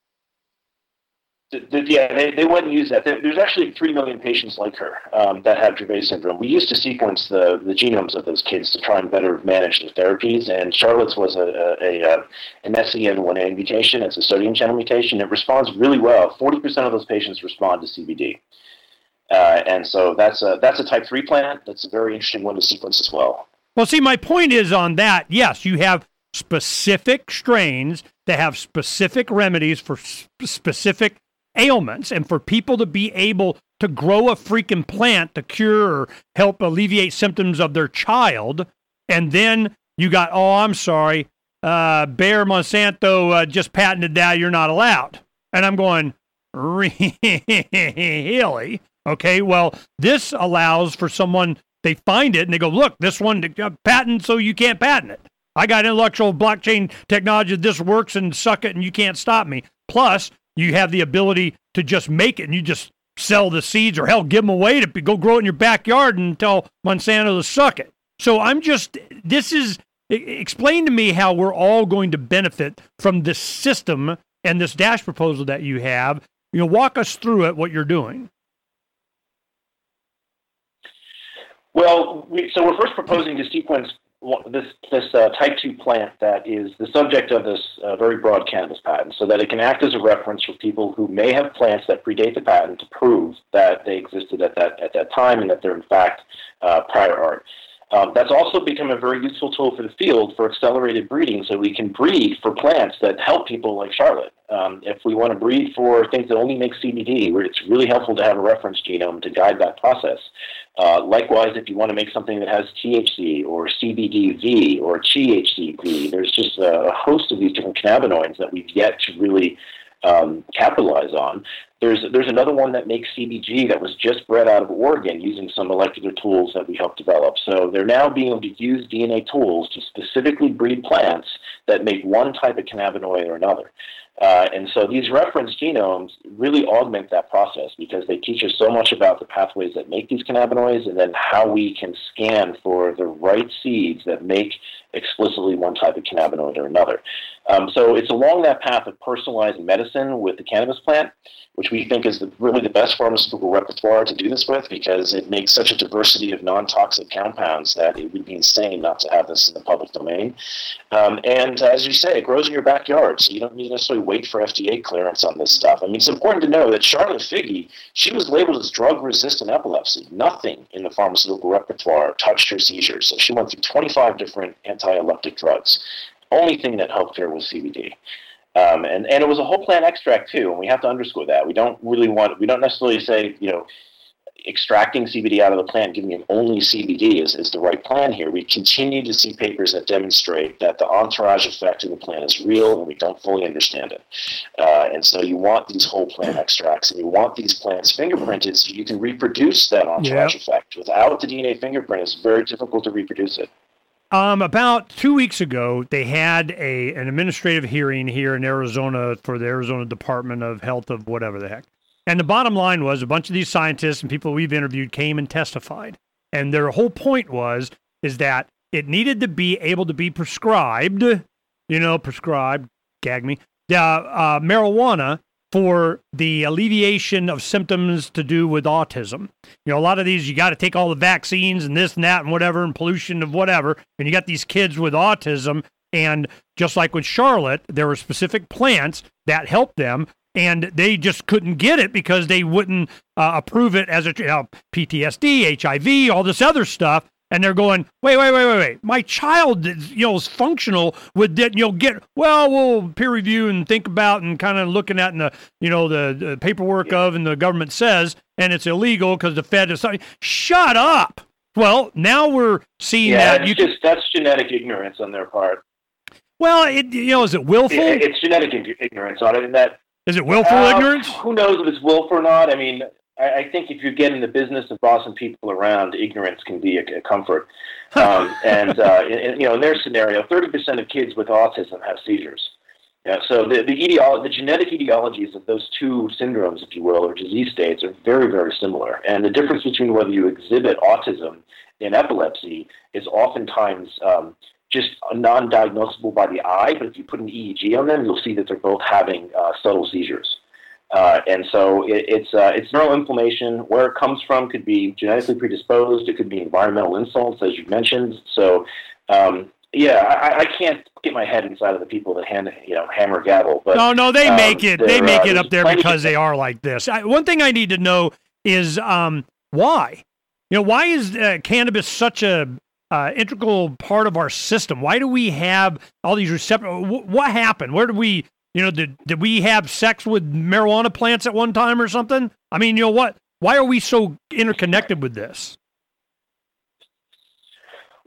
th- th- yeah, they, they went and used that. There, there's actually three million patients like her um, that have Dravet syndrome. We used to sequence the, the genomes of those kids to try and better manage their therapies, and Charlotte's was a, a, a an S C N one A mutation. It's a sodium channel mutation. It responds really well. forty percent of those patients respond to C B D. Uh, and so that's a, that's a type three plant. That's a very interesting one to sequence as well. Well, see, my point is on that, yes, you have specific strains that have specific remedies for sp- specific ailments, and for people to be able to grow a freaking plant to cure or help alleviate symptoms of their child, and then you got, oh, I'm sorry, uh, Bayer Monsanto uh, just patented that, you're not allowed. And I'm going, really? Okay, well, this allows for someone, they find it and they go, look, this one uh, patent, so you can't patent it. I got intellectual blockchain technology, this works, and suck it, and you can't stop me. Plus, you have the ability to just make it, and you just sell the seeds, or hell, give them away to go grow it in your backyard and tell Monsanto to suck it. So I'm just, this is, explain to me how we're all going to benefit from this system and this Dash proposal that you have. You know, walk us through it, what you're doing. Well, we, so we're first proposing to sequence this this uh, type two plant that is the subject of this uh, very broad cannabis patent, so that it can act as a reference for people who may have plants that predate the patent to prove that they existed at that at that time and that they're in fact uh, prior art. Um, that's also become a very useful tool for the field for accelerated breeding, so we can breed for plants that help people like Charlotte. Um, if we want to breed for things that only make C B D, where it's really helpful to have a reference genome to guide that process. Uh, likewise, if you want to make something that has T H C or C B D V or T H C V, there's just a host of these different cannabinoids that we've yet to really um, capitalize on. There's there's another one that makes C B G that was just bred out of Oregon using some molecular tools that we helped develop. So they're now being able to use D N A tools to specifically breed plants that make one type of cannabinoid or another. Uh, and so these reference genomes really augment that process because they teach us so much about the pathways that make these cannabinoids and then how we can scan for the right seeds that make explicitly one type of cannabinoid or another. Um, so it's along that path of personalized medicine with the cannabis plant, which we think is the, really the best pharmaceutical repertoire to do this with because it makes such a diversity of non-toxic compounds that it would be insane not to have this in the public domain. Um, and uh, as you say, it grows in your backyard, so you don't need to necessarily wait for F D A clearance on this stuff. I mean, it's important to know that Charlotte Figi, she was labeled as drug-resistant epilepsy. Nothing in the pharmaceutical repertoire touched her seizures, so she went through twenty-five different anti-epileptic drugs. Only thing that helped her was C B D. Um, and, and it was a whole plant extract too, and we have to underscore that. We don't really want, we don't necessarily say, you know, extracting C B D out of the plant, giving it only C B D is, is the right plan here. We continue to see papers that demonstrate that the entourage effect of the plant is real and we don't fully understand it. Uh, and so you want these whole plant extracts and you want these plants fingerprinted so you can reproduce that entourage yep. effect. Without the D N A fingerprint, it's very difficult to reproduce it. Um, about two weeks ago, they had a an administrative hearing here in Arizona for the Arizona Department of Health of whatever the heck. And the bottom line was a bunch of these scientists and people we've interviewed came and testified. And their whole point was, is that it needed to be able to be prescribed, you know, prescribed, gag me, uh, uh, marijuana for the alleviation of symptoms to do with autism. You know, a lot of these, you got to take all the vaccines and this and that and whatever and pollution of whatever. And you got these kids with autism. And just like with Charlotte, there were specific plants that helped them. And they just couldn't get it because they wouldn't uh, approve it as a you know, P T S D, H I V, all this other stuff. And they're going, wait, wait, wait, wait, wait. My child, you know, is functional with that. You know, get well, we'll peer review and think about and kind of looking at in the, you know, the, the paperwork yeah. of and the government says, and it's illegal because the Fed is saying, shut up. Well, now we're seeing yeah, that. You just that's genetic ignorance on their part. Well, it you know, is it willful? It, it's genetic ignorance on it, and that. Is it willful uh, ignorance? Who knows if it's willful or not? I mean, I, I think if you get in the business of bossing people around, ignorance can be a, a comfort. Um, and, uh, in, you know, in their scenario, thirty percent of kids with autism have seizures. Yeah, so the, the, etiolo- the genetic etiologies of those two syndromes, if you will, or disease states are very, very similar. And the difference between whether you exhibit autism in epilepsy is oftentimes um, just non-diagnosable by the eye, but if you put an E E G on them, you'll see that they're both having uh, subtle seizures. Uh, and so it, it's uh, it's neuroinflammation. Where it comes from could be genetically predisposed. It could be environmental insults, as you mentioned. So, um, yeah, I, I can't get my head inside of the people that hand, you know, hammer gavel. But no, no, they um, make it. They make uh, it up there because they are like this. I, one thing I need to know is um, why. You know, why is uh, cannabis such a Uh, integral part of our system? Why do we have all these receptors? W- what happened? Where did we, you know, did, did we have sex with marijuana plants at one time or something? I mean, you know what? Why are we so interconnected with this?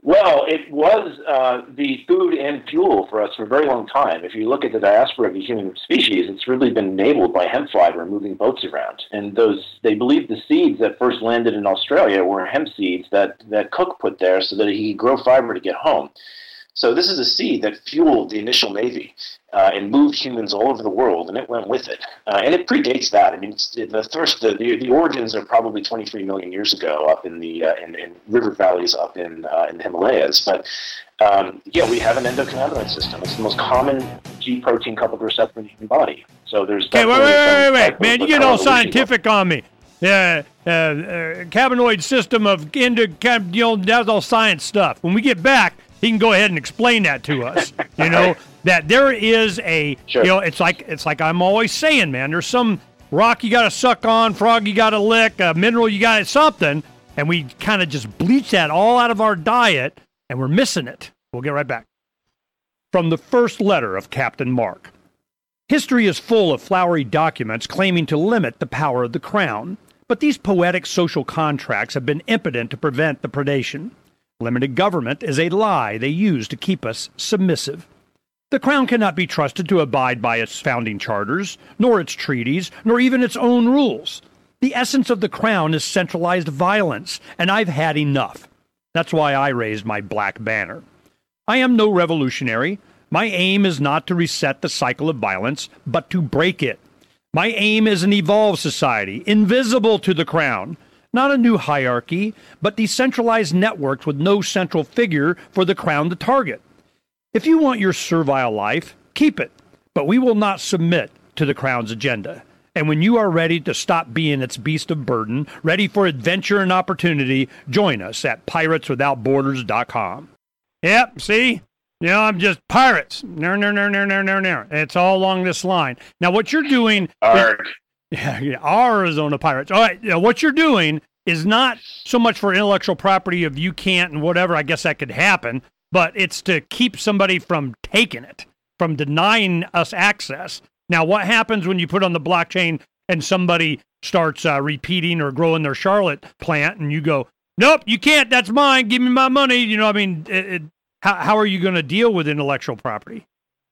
Well, it was uh, the food and fuel for us for a very long time. If you look at the diaspora of the human species, it's really been enabled by hemp fiber and moving boats around. And those, they believe the seeds that first landed in Australia were hemp seeds that, that Cook put there so that he could grow fiber to get home. So this is a seed that fueled the initial Navy uh, and moved humans all over the world, and it went with it. Uh, and it predates that. I mean, it's, the first, the, the the origins are probably twenty-three million years ago, up in the uh, in, in river valleys up in uh, in the Himalayas. But um, yeah, we have an endocannabinoid system. It's the most common G protein coupled receptor in the human body. So there's okay, wait, wait, wait, wait, wait, man, you get all scientific level. on me. Yeah, uh, uh, cannabinoid system of endo, you know, that's all science stuff. When we get back, he can go ahead and explain that to us. You know, that there is a, sure. you know, it's like it's like I'm always saying, man, there's some rock you got to suck on, frog you got to lick, a mineral you got to something, and we kind of just bleach that all out of our diet, and we're missing it. We'll get right back. From the first letter of Captain Mark. History is full of flowery documents claiming to limit the power of the crown, but these poetic social contracts have been impotent to prevent the predation. Limited government is a lie they use to keep us submissive. The crown cannot be trusted to abide by its founding charters, nor its treaties, nor even its own rules. The essence of the crown is centralized violence, and I've had enough. That's why I raised my black banner. I am no revolutionary. My aim is not to reset the cycle of violence, but to break it. My aim is an evolved society, invisible to the crown. Not a new hierarchy, but decentralized networks with no central figure for the crown to target. If you want your servile life, keep it, but we will not submit to the crown's agenda. And when you are ready to stop being its beast of burden, ready for adventure and opportunity, join us at pirates without borders dot com. Yep, see? You know, I'm just pirates. No, no, no, no, no, no, no. It's all along this line. Now, what you're doing... Arg. Yeah, yeah, Arizona Pirates. All right, you know, what you're doing is not so much for intellectual property of you can't and whatever. I guess that could happen, but it's to keep somebody from taking it, from denying us access. Now, what happens when you put on the blockchain and somebody starts uh, repeating or growing their Charlotte plant, and you go, "Nope, you can't. That's mine. Give me my money." You know, I mean, it, it, how how are you going to deal with intellectual property?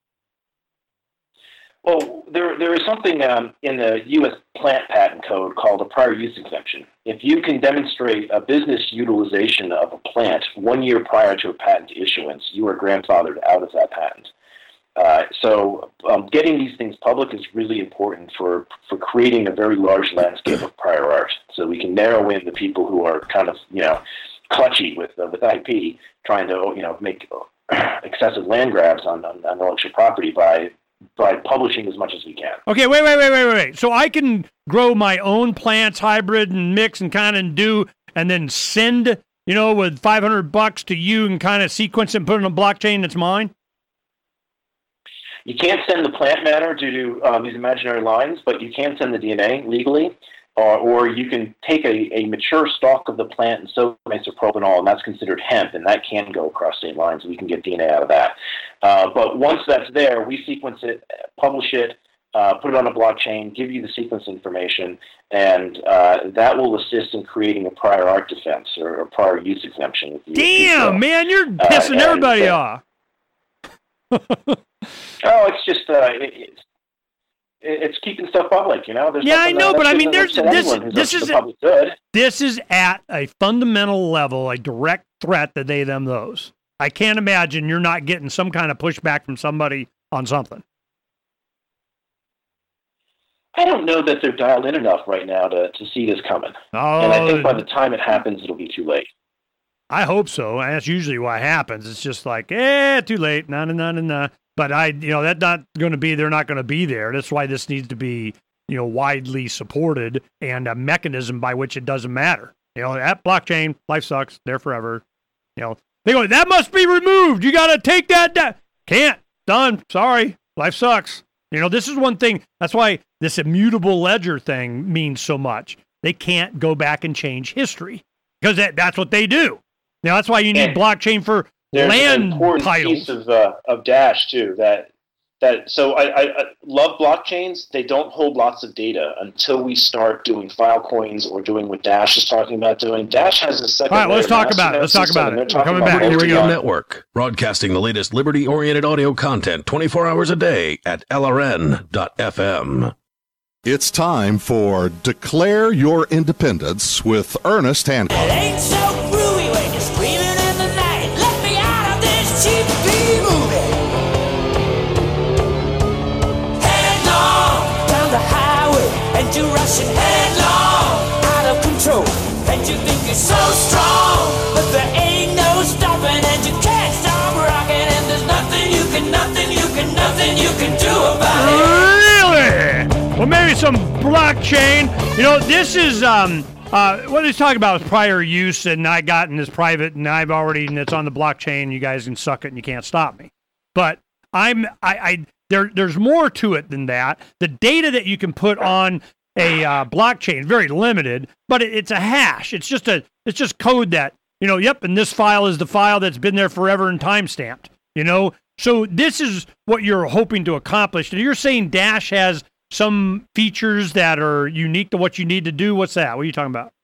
Well, there there is something um, in the U S plant patent code called a prior use exemption. If you can demonstrate a business utilization of a plant one year prior to a patent issuance, you are grandfathered out of that patent. Uh, so um, getting these things public is really important for, for creating a very large landscape of prior art. So we can narrow in the people who are kind of, you know, clutchy with uh, with I P, trying to, you know, make excessive land grabs on, on, on intellectual property by by publishing as much as we can. Okay, wait, wait, wait, wait, wait, wait. So I can grow my own plants, hybrid and mix and kind of do, and then send, you know, with five hundred bucks to you and kind of sequence it and put it on a blockchain that's mine? You can't send the plant matter due to um, these imaginary lines, but you can send the D N A legally, or, or you can take a, a mature stalk of the plant and soak it in isopropanol, and that's considered hemp, and that can go across state lines. We can get D N A out of that. Uh, but once that's there, we sequence it, publish it, uh, put it on a blockchain, give you the sequence information, and uh, that will assist in creating a prior art defense or a prior use exemption. Damn, man, you're pissing uh, everybody uh, off. Oh, it's just uh, it, it's it's keeping stuff public, you know. There's yeah, I know, that, but I mean, there's this this is a, good. this is at a fundamental level a direct threat to they, them, those. I can't imagine you're not getting some kind of pushback from somebody on something. I don't know that they're dialed in enough right now to, to see this coming. Oh, and I think by the time it happens, it'll be too late. I hope so. That's usually what happens. It's just like, eh, too late. Nah, nah, nah, nah, nah. But I, you know, that's not going to be, they're not going to be there. That's why this needs to be, you know, widely supported and a mechanism by which it doesn't matter. You know, that blockchain, life sucks, there forever. You know, they go, that must be removed. You got to take that down. Can't. Done. Sorry. Life sucks. You know, this is one thing. That's why this immutable ledger thing means so much. They can't go back and change history because that, that's what they do. Now, that's why you need and blockchain for there's land an important titles. Piece of, uh, of Dash, too, that that so I, I, I love blockchains. They don't hold lots of data until we start doing Filecoins or doing what Dash is talking about doing. Dash has a second. All right, let's talk about it. Let's talk about it. We're coming back. Here we go. Network, broadcasting the latest liberty-oriented audio content twenty-four hours a day at L R N dot F M. It's time for Declare Your Independence with Ernest Hancock. It ain't so groovy when you're screaming in the night. Let me out of this cheap movie. Headlong down the highway and you're rushing headlong, out of control. And you think you're so strong, but there ain't no stopping, and you can't stop rocking. And there's nothing you can, nothing you can, nothing you can do about it. Really? Well, maybe some blockchain. You know, this is um, uh, what he's talking about is prior use, and I got in this private, and I've already, and it's on the blockchain. You guys can suck it, and you can't stop me. But I'm, I, I there, there's more to it than that. The data that you can put on a uh, blockchain is very limited, but it, it's a hash. It's just a, it's just code that, you know, yep, and this file is the file that's been there forever and time-stamped, you know? So this is what you're hoping to accomplish. And you're saying Dash has some features that are unique to what you need to do. What's that? What are you talking about?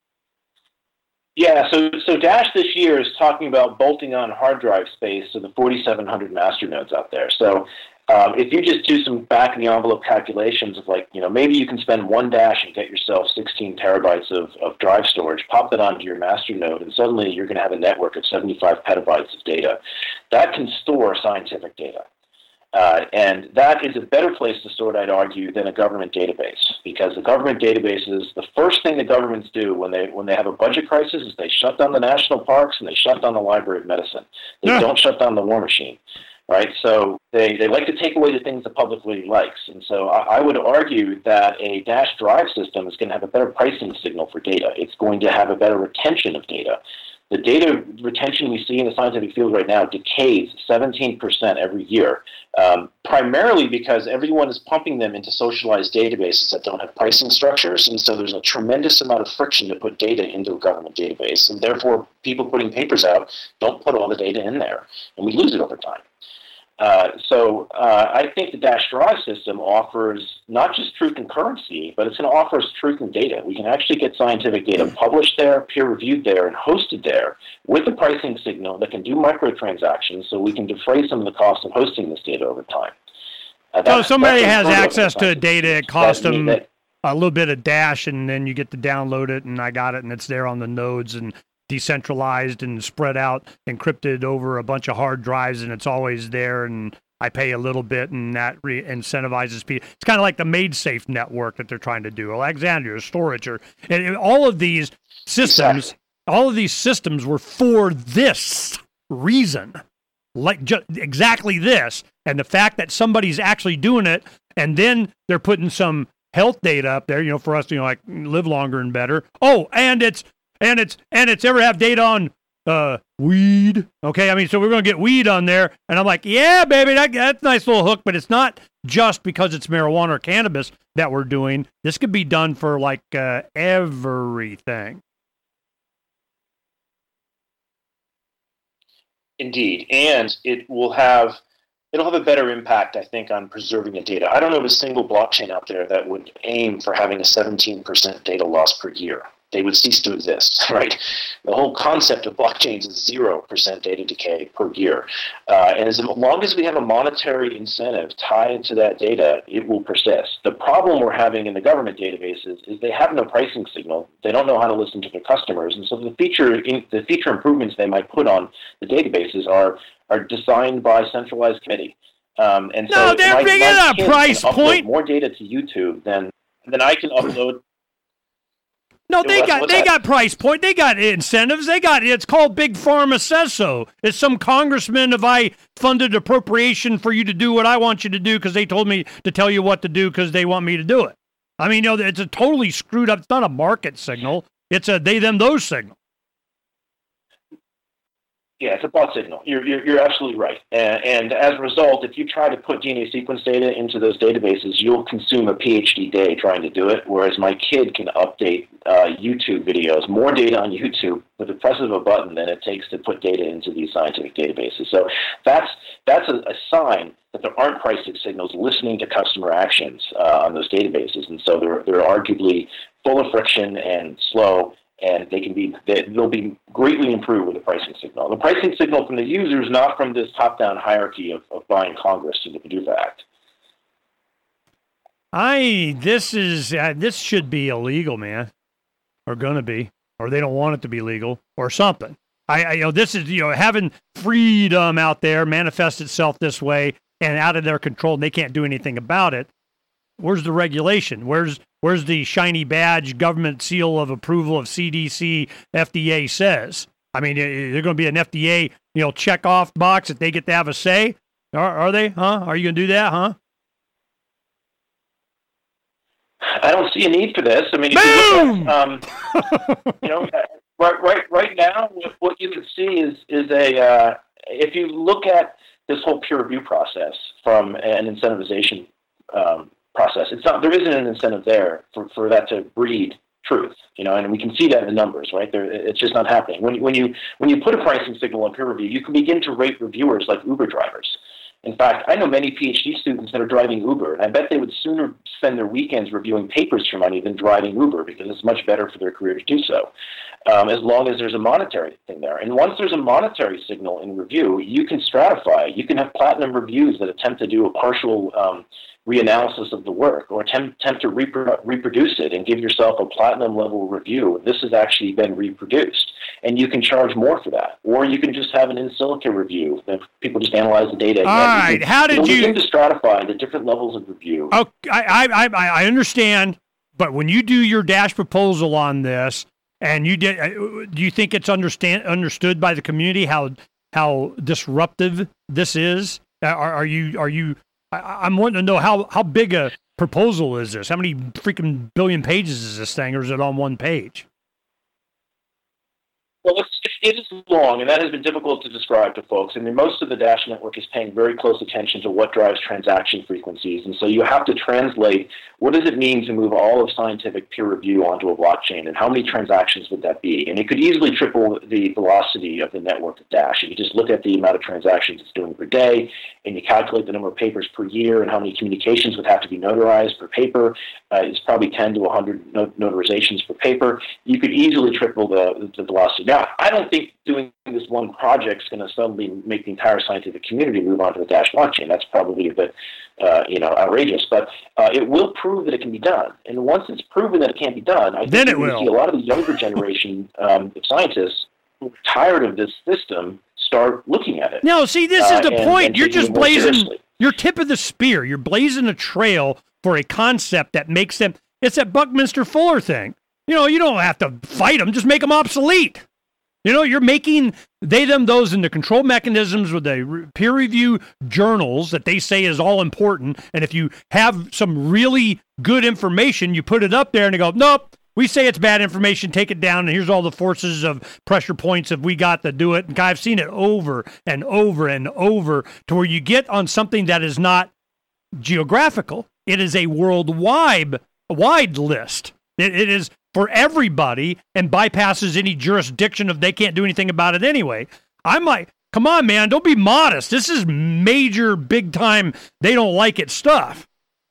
Yeah, so so Dash this year is talking about bolting on hard drive space to the forty-seven hundred master nodes out there. So um, if you just do some back of the envelope calculations of like, you know, maybe you can spend one Dash and get yourself sixteen terabytes of, of drive storage, pop that onto your master node, and suddenly you're going to have a network of seventy-five petabytes of data. That can store scientific data. Uh, and that is a better place to store it, I'd argue, than a government database, because the government databases, the first thing the governments do when they when they have a budget crisis is they shut down the national parks and they shut down the Library of Medicine. They yeah. don't shut down the War Machine, right? So they, they like to take away the things the public really likes. And so I, I would argue that a Dash drive system is going to have a better pricing signal for data. It's going to have a better retention of data. The data retention we see in the scientific field right now decays seventeen percent every year, um, primarily because everyone is pumping them into socialized databases that don't have pricing structures, and so there's a tremendous amount of friction to put data into a government database, and therefore people putting papers out don't put all the data in there, and we lose it over time. Uh, so uh, I think the Dash Drive system offers not just true concurrency, but it's going to offer us truth in data. We can actually get scientific data published there, peer-reviewed there, and hosted there with a pricing signal that can do microtransactions, so we can defray some of the cost of hosting this data over time. Uh, so somebody has access to data, it costs them that, a little bit of Dash, and then you get to download it, and I got it, and it's there on the nodes, and decentralized and spread out, encrypted over a bunch of hard drives, and it's always there, and I pay a little bit, and that re- incentivizes people. It's kind of like the MaidSafe network that they're trying to do, Alexandria storage, or and, and all of these systems. Exactly. All of these systems were for this reason, like ju- exactly this, and the fact that somebody's actually doing it, and then they're putting some health data up there, you know, for us to, you know, like live longer and better. Oh, and it's And it's and it's ever have data on uh, weed. Okay, I mean, so we're going to get weed on there. And I'm like, yeah, baby, that, that's a nice little hook. But it's not just because it's marijuana or cannabis that we're doing. This could be done for, like, uh, everything. Indeed. And it will have... It'll have a better impact, I think, on preserving the data. I don't know of a single blockchain out there that would aim for having a seventeen percent data loss per year. They would cease to exist, right? The whole concept of blockchains is zero percent data decay per year. Uh, and as long as we have a monetary incentive tied to that data, it will persist. The problem we're having in the government databases is they have no pricing signal. They don't know how to listen to their customers. And so the feature in, the feature improvements they might put on the databases are are designed by a centralized committee. Um, and no, so they're my, bringing my a price point. More data to YouTube than than I can upload. No, they got they got price point. They got incentives. They got it's called Big Pharma says so. It's some congressman if I funded appropriation for you to do what I want you to do because they told me to tell you what to do because they want me to do it. I mean, you know, it's a totally screwed up. It's not a market signal. It's a they them those signal. Yeah, it's a bot signal. You're, you're, you're absolutely right. And, and as a result, if you try to put D N A sequence data into those databases, you'll consume a PhD day trying to do it, whereas my kid can update uh, YouTube videos, more data on YouTube with the press of a button than it takes to put data into these scientific databases. So that's that's a, a sign that there aren't pricing signals listening to customer actions uh, on those databases. And so they're, they're arguably full of friction and slow, and they can be they'll be greatly improved with the pricing signal. The pricing signal from the users, not from this top-down hierarchy of, of buying Congress through the PDUFA Act. I this is uh, this should be illegal, man, or gonna be, or they don't want it to be legal, or something. I, I you know this is you know having freedom out there manifest itself this way and out of their control, and they can't do anything about it. Where's the regulation? Where's where's the shiny badge, government seal of approval of C D C, F D A says? I mean, they're going to be an F D A, you know, check off box that they get to have a say. Are, are they? Huh? Are you going to do that? Huh? I don't see a need for this. I mean, if you, look at, um, you know, right, right, right now, what you can see is is a uh, if you look at this whole peer review process from an incentivization um, process, it's not there isn't an incentive there for, for that to breed truth, you know, and we can see that in the numbers, right? There, it's just not happening. When when you when you put a pricing signal on peer review, you can begin to rate reviewers like Uber drivers. In fact, I know many PhD students that are driving Uber, and I bet they would sooner spend their weekends reviewing papers for money than driving Uber because it's much better for their career to do so, um, as long as there's a monetary thing there. And once there's a monetary signal in review, you can stratify. You can have platinum reviews that attempt to do a partial um, reanalysis of the work or attempt, attempt to repro- reproduce it and give yourself a platinum level review. This has actually been reproduced. And you can charge more for that. Or you can just have an in silico review that people just analyze the data. All right. You can, How did you begin to stratify the different levels of review? Okay, I, I, I, I understand, but when you do your dash proposal on this, and you did, do you think it's understand understood by the community how how disruptive this is? Are, are you are you? I, I'm wanting to know how how big a proposal is this? How many freaking billion pages is this thing, or is it on one page? Well, it's, it is long, and that has been difficult to describe to folks. I mean, most of the Dash network is paying very close attention to what drives transaction frequencies, and so you have to translate what does it mean to move all of scientific peer review onto a blockchain, and how many transactions would that be? And it could easily triple the velocity of the network of Dash. If you just look at the amount of transactions it's doing per day, and you calculate the number of papers per year and how many communications would have to be notarized per paper, uh, it's probably ten to one hundred not- notarizations per paper. You could easily triple the, the velocity. Now, I don't think doing this one project is going to suddenly make the entire scientific community move on to the Dash blockchain. That's probably a bit, uh, you know, outrageous. But uh, it will prove that it can be done. And once it's proven that it can be done, I then think it we'll will. see a lot of the younger generation um, of scientists who are tired of this system start looking at it. No, see, this is uh, the and, point. and You're taking just it more blazing. seriously. You're tip of the spear. You're blazing a trail for a concept that makes them. It's that Buckminster Fuller thing. You know, you don't have to fight them. Just make them obsolete. You know, you're making they, them, those in the control mechanisms with the re- peer review journals that they say is all important. And if you have some really good information, you put it up there and they go, nope, we say it's bad information, take it down. And here's all the forces of pressure points if we got to do it. And I've seen it over and over and over to where you get on something that is not geographical. It is a worldwide wide list. It, it is for everybody and bypasses any jurisdiction if they can't do anything about it anyway. I'm like, come on, man, don't be modest. This is major, big time, they don't like it stuff.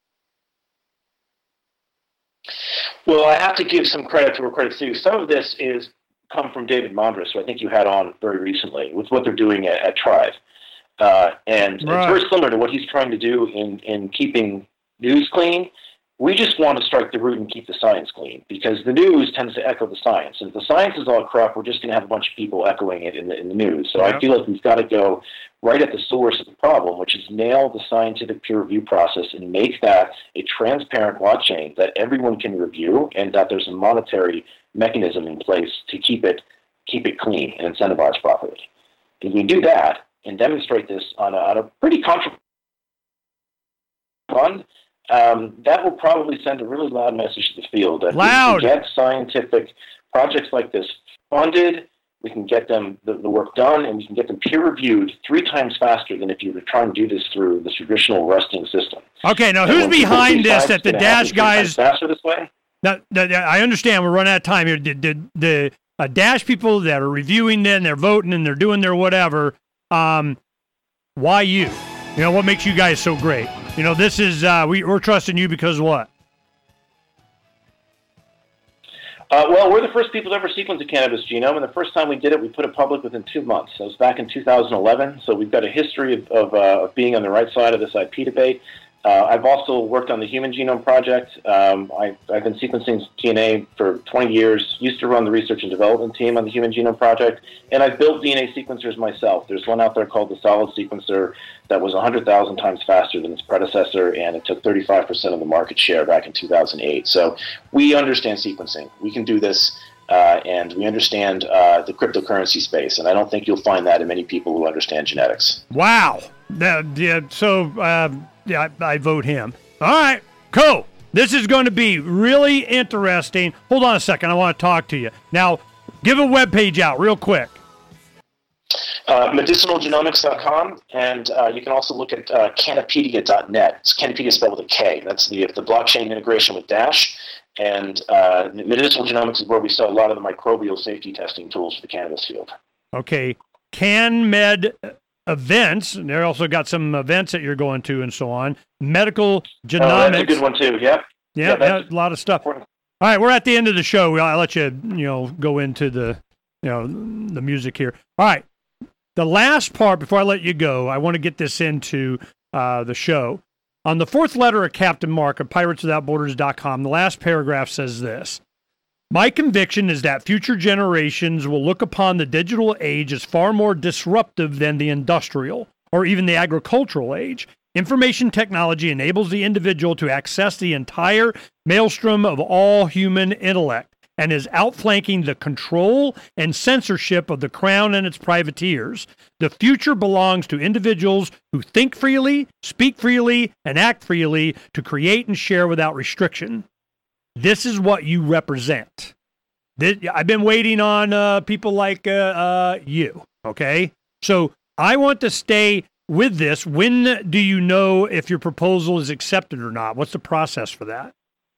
Well, I have to give some credit to where credit's due. Some of this is come from David Mondras, who I think you had on very recently, with what they're doing at, at Trive. Uh, and Right. It's very similar to what he's trying to do in, in keeping news clean. We just want to strike the root and keep the science clean, because the news tends to echo the science. And if the science is all crap, we're just going to have a bunch of people echoing it in the, in the news. So Yeah. I feel like we've got to go right at the source of the problem, which is nail the scientific peer review process and make that a transparent blockchain that everyone can review, and that there's a monetary mechanism in place to keep it keep it clean and incentivize properly. If we do that and demonstrate this on a, on a pretty controversial fund, Um, that will probably send a really loud message to the field that Loud. we can get scientific projects like this funded we can get them the, the work done, and we can get them peer-reviewed three times faster than if you were trying to do this through the traditional resting system. Okay, now and who's behind this that the Dash guys... faster this way? Now, I understand we're running out of time here. The, the, the uh, Dash people that are reviewing it, and they're voting, and they're doing their whatever, um, why you? You know, what makes you guys so great? You know, this is, uh, we, we're trusting you because what? Uh, well, we're the first people to ever sequence a cannabis genome, and the first time we did it, we put it public within two months. That was back in two thousand eleven, so we've got a history of, of, uh, of being on the right side of this I P debate. Uh, I've also worked on the Human Genome Project. Um, I, I've been sequencing D N A for twenty years, used to run the research and development team on the Human Genome Project, and I've built D N A sequencers myself. There's one out there called the Solid Sequencer that was one hundred thousand times faster than its predecessor, and it took thirty-five percent of the market share back in two thousand eight. So we understand sequencing. We can do this, uh, and we understand uh, the cryptocurrency space, and I don't think you'll find that in many people who understand genetics. Wow. Uh, yeah, so... Uh... Yeah, I, I vote him. All right, cool. This is going to be really interesting. Hold on a second. I want to talk to you. Now, give a web page out real quick. Uh, medicinal genomics dot com, and uh, you can also look at uh, Canopedia dot net. It's Canopedia spelled with a K. That's the the blockchain integration with Dash. And uh, Medicinal Genomics is where we sell a lot of the microbial safety testing tools for the cannabis field. Okay. CanMed events, and they're also got some events that you're going to and so on. Medical genomics. Oh, that's a good one too. Yep. Yeah, yeah, yeah, a lot of stuff. Important. All right, we're at the end of the show. I'll let you, you know, go into the, you know, the music here. All right, the last part before I let you go, I want to get this into uh, the show. On the fourth letter of Captain Mark of Pirates Without Borders dot com, the last paragraph says this. My conviction is that future generations will look upon the digital age as far more disruptive than the industrial or even the agricultural age. Information technology enables the individual to access the entire maelstrom of all human intellect and is outflanking the control and censorship of the crown and its privateers. The future belongs to individuals who think freely, speak freely, and act freely to create and share without restriction. This is what you represent. This, I've been waiting on uh, people like uh, uh, you, okay? So I want to stay with this. When do you know if your proposal is accepted or not? What's the process for that?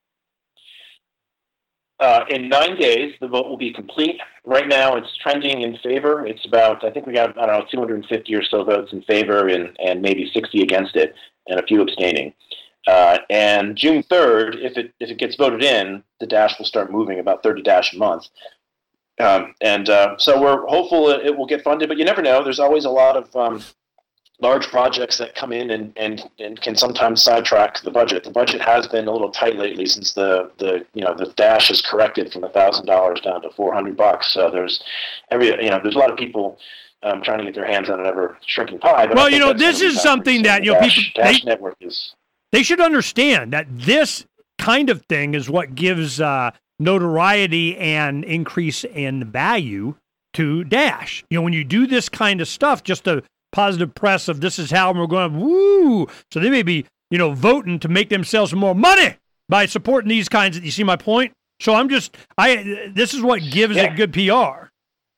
Uh, in nine days, the vote will be complete. Right now, it's trending in favor. It's about, I think we got, I don't know, two hundred fifty or so votes in favor and, and maybe sixty against it, and a few abstaining. Uh, and June third, if it if it gets voted in, the Dash will start moving about thirty Dash a month. Um, and uh, so we're hopeful it, it will get funded, but you never know. There's always a lot of um, large projects that come in and, and, and can sometimes sidetrack the budget. The budget has been a little tight lately since the, the you know the Dash has corrected from a thousand dollars down to four hundred bucks. So there's every you know there's a lot of people um, trying to get their hands on an ever shrinking pie. But well, you know this is something that you know Dash, people Dash they, Network is. They should understand that this kind of thing is what gives uh, notoriety and increase in value to Dash. You know, when you do this kind of stuff, just a positive press of this is how we're going to woo. So they may be, you know, voting to make themselves more money by supporting these kinds of, you see my point? So I'm just, I, this is what gives yeah. it good P R.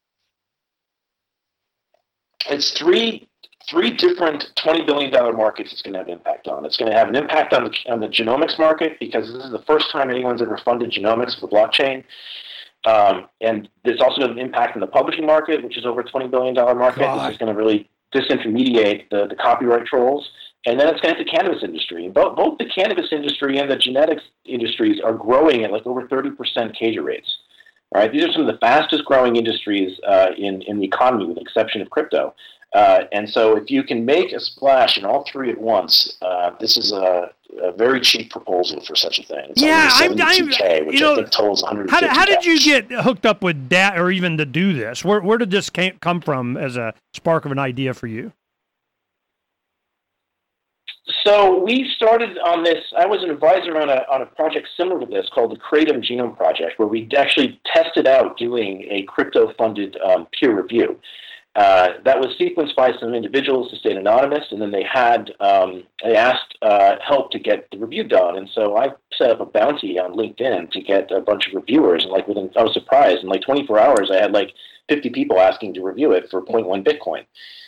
It's three Three different twenty billion dollars markets it's going to have an impact on. It's going to have an impact on the, on the genomics market because this is the first time anyone's ever funded genomics with a blockchain. Um, and it's also going to have an impact on the publishing market, which is over a twenty billion dollars market. God. This is going to really disintermediate the, the copyright trolls. And then it's going to hit the cannabis industry. Both, both the cannabis industry and the genetics industries are growing at like over thirty percent C A G R rates. All right, these are some of the fastest growing industries uh, in, in the economy with the exception of crypto. Uh, and so if you can make a splash in all three at once, uh, this is a, a very cheap proposal for such a thing. It's yeah, I'm, I'm K, which you know, I think totals one hundred fifty. How, how did you get hooked up with that or even to do this? Where, where did this came, come from as a spark of an idea for you? So we started on this. I was an advisor on a on a project similar to this called the Kratom Genome Project, where we actually tested out doing a crypto-funded um, peer review. Uh, that was sequenced by some individuals to stay anonymous, and then they had um, they asked uh, help to get the review done. And so I set up a bounty on LinkedIn to get a bunch of reviewers. And like within, I was surprised in like twenty-four hours, I had like fifty people asking to review it for zero point one Bitcoin.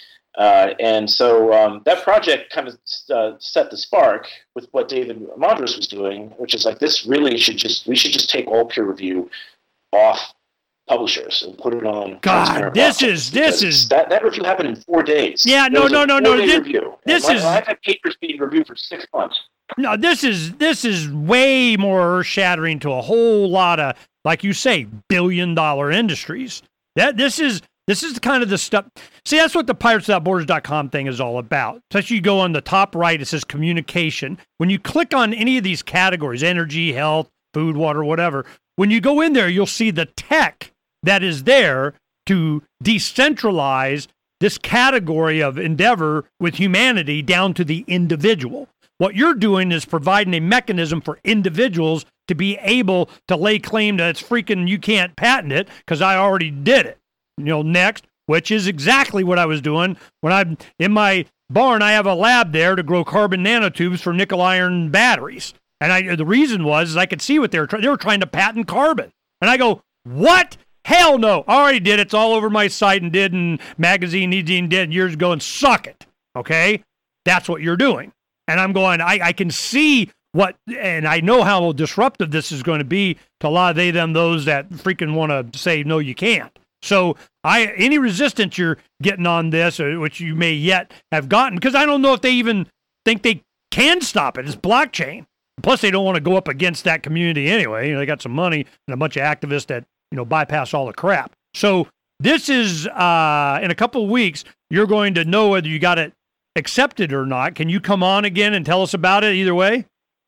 Uh, and so um, that project kind of uh, set the spark with what David Mondros was doing, which is like this really should just we should just take all peer review off publishers and put it on. God, this is this is that that review happened in four days. Yeah, no, no, no, no. This, review. this my, is I've had papers being reviewed for six months. No, this is this is way more earth-shattering to a whole lot of, like you say, billion-dollar industries. That this is this is kind of the stuff. See, that's what the pirates without borders dot com thing is all about. So you go on the top right, it says communication. When you click on any of these categories, energy, health, food, water, whatever, when you go in there, you'll see the tech that is there to decentralize this category of endeavor with humanity down to the individual. What you're doing is providing a mechanism for individuals to be able to lay claim that it's freaking, you can't patent it because I already did it. You know, next, which is exactly what I was doing when I'm in my barn. I have a lab there to grow carbon nanotubes for nickel iron batteries. And I, the reason was is I could see what they were trying. They were trying to patent carbon. And I go, what? Hell no. I already did. It's all over my site and did in magazine, E G, and did years ago, and suck it. Okay? That's what you're doing. And I'm going, I, I can see what, and I know how disruptive this is going to be to a lot of they, them, those that freaking want to say, no, you can't. So I any resistance you're getting on this, or which you may yet have gotten, because I don't know if they even think they can stop it. It's blockchain. Plus, they don't want to go up against that community anyway. You know, they got some money and a bunch of activists that, you know, bypass all the crap. So this is, uh, in a couple of weeks, you're going to know whether you got it accepted or not. Can you come on again and tell us about it either way?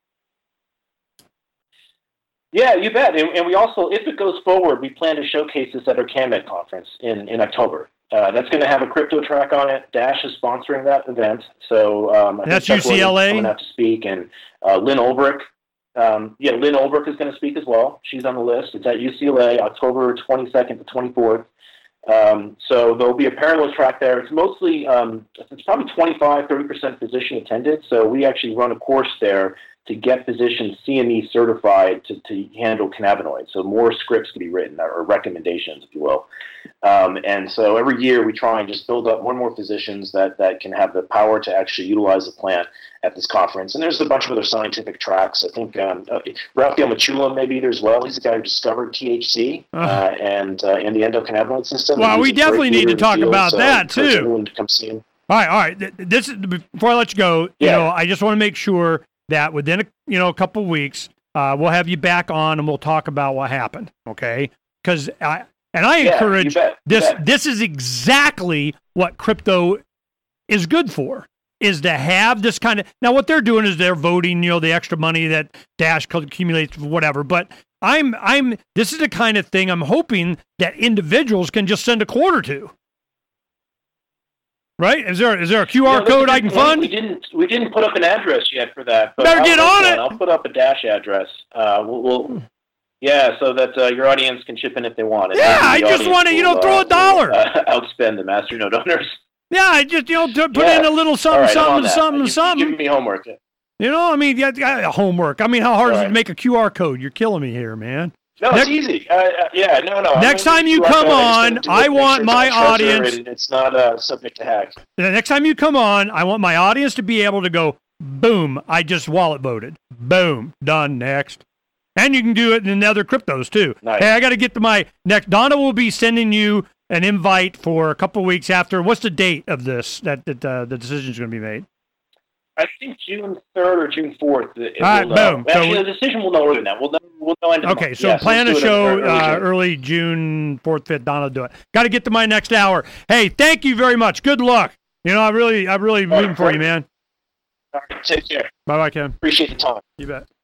Yeah, you bet. And, and we also, if it goes forward, we plan to showcase this at our CanMed conference in, in October. Uh, that's going to have a crypto track on it. Dash is sponsoring that event. So um, I that's think U C L A? coming out to speak. And uh, Lynn Ulbrich. Um, yeah, Lynn Ulbrich is going to speak as well. She's on the list. It's at U C L A, October twenty-second to twenty-fourth. Um, so there'll be a parallel track there. It's mostly, um, it's probably twenty-five, thirty percent physician attended. So we actually run a course there to get physicians C M E certified to, to handle cannabinoids. So more scripts can be written, or recommendations, if you will. Um, and so every year we try and just build up more and more physicians that, that can have the power to actually utilize the plant at this conference. And there's a bunch of other scientific tracks. I think um, uh, Raphael Machula may be there as well. He's the guy who discovered T H C uh, uh, and uh, and the endocannabinoid system. Well, we definitely need to talk field, about so that too. Everyone to come see him. All right, all right. This is before I let you go. Yeah. You know, I just want to make sure that within a you know a couple of weeks, uh, we'll have you back on and we'll talk about what happened. Okay? Because I and I yeah, encourage you bet, this. You bet. This is exactly what crypto is good for. Is to have this kind of now. What they're doing is they're voting. You know, the extra money that Dash accumulates, whatever. But I'm I'm. This is the kind of thing I'm hoping that individuals can just send a quarter to. Right? Is there is there a Q R yeah, code I can fund? We didn't we didn't put up an address yet for that. But Better I'll get on it. I'll put up a Dash address. Uh, we'll, we'll yeah, so that uh, your audience can chip in if they want. And yeah, I the just want to you know will, throw uh, a dollar. Will, uh, outspend the master node owners. Yeah, I just you know to put yeah. in a little something, right, something, something, you, something. You're giving me homework. You know, I mean, yeah, yeah, homework. I mean, how hard All is it right. to make a Q R code? You're killing me here, man. No, Next, it's easy. Uh, uh, yeah, no, no. Next time you come on, I want my audience. It's not uh, subject to hack. The next time you come on, I want my audience to be able to go, boom, I just wallet voted. Boom, done, next. And you can do it in other cryptos, too. Nice. Hey, I got to get to my next. Donna will be sending you an invite for a couple of weeks after. What's the date of this, that, that uh, the decision is going to be made? I think June third or June fourth. All right, boom. Actually, So we, the decision will know earlier than that. We'll know, we'll know end of okay, month. so yeah, plan a let's do it show early, uh, June. early June fourth, fifth. Donna will do it. Got to get to my next hour. Hey, thank you very much. Good luck. You know, I really, I really rooting for you, man. All right, take care. Bye-bye, Ken. Appreciate the time. You bet.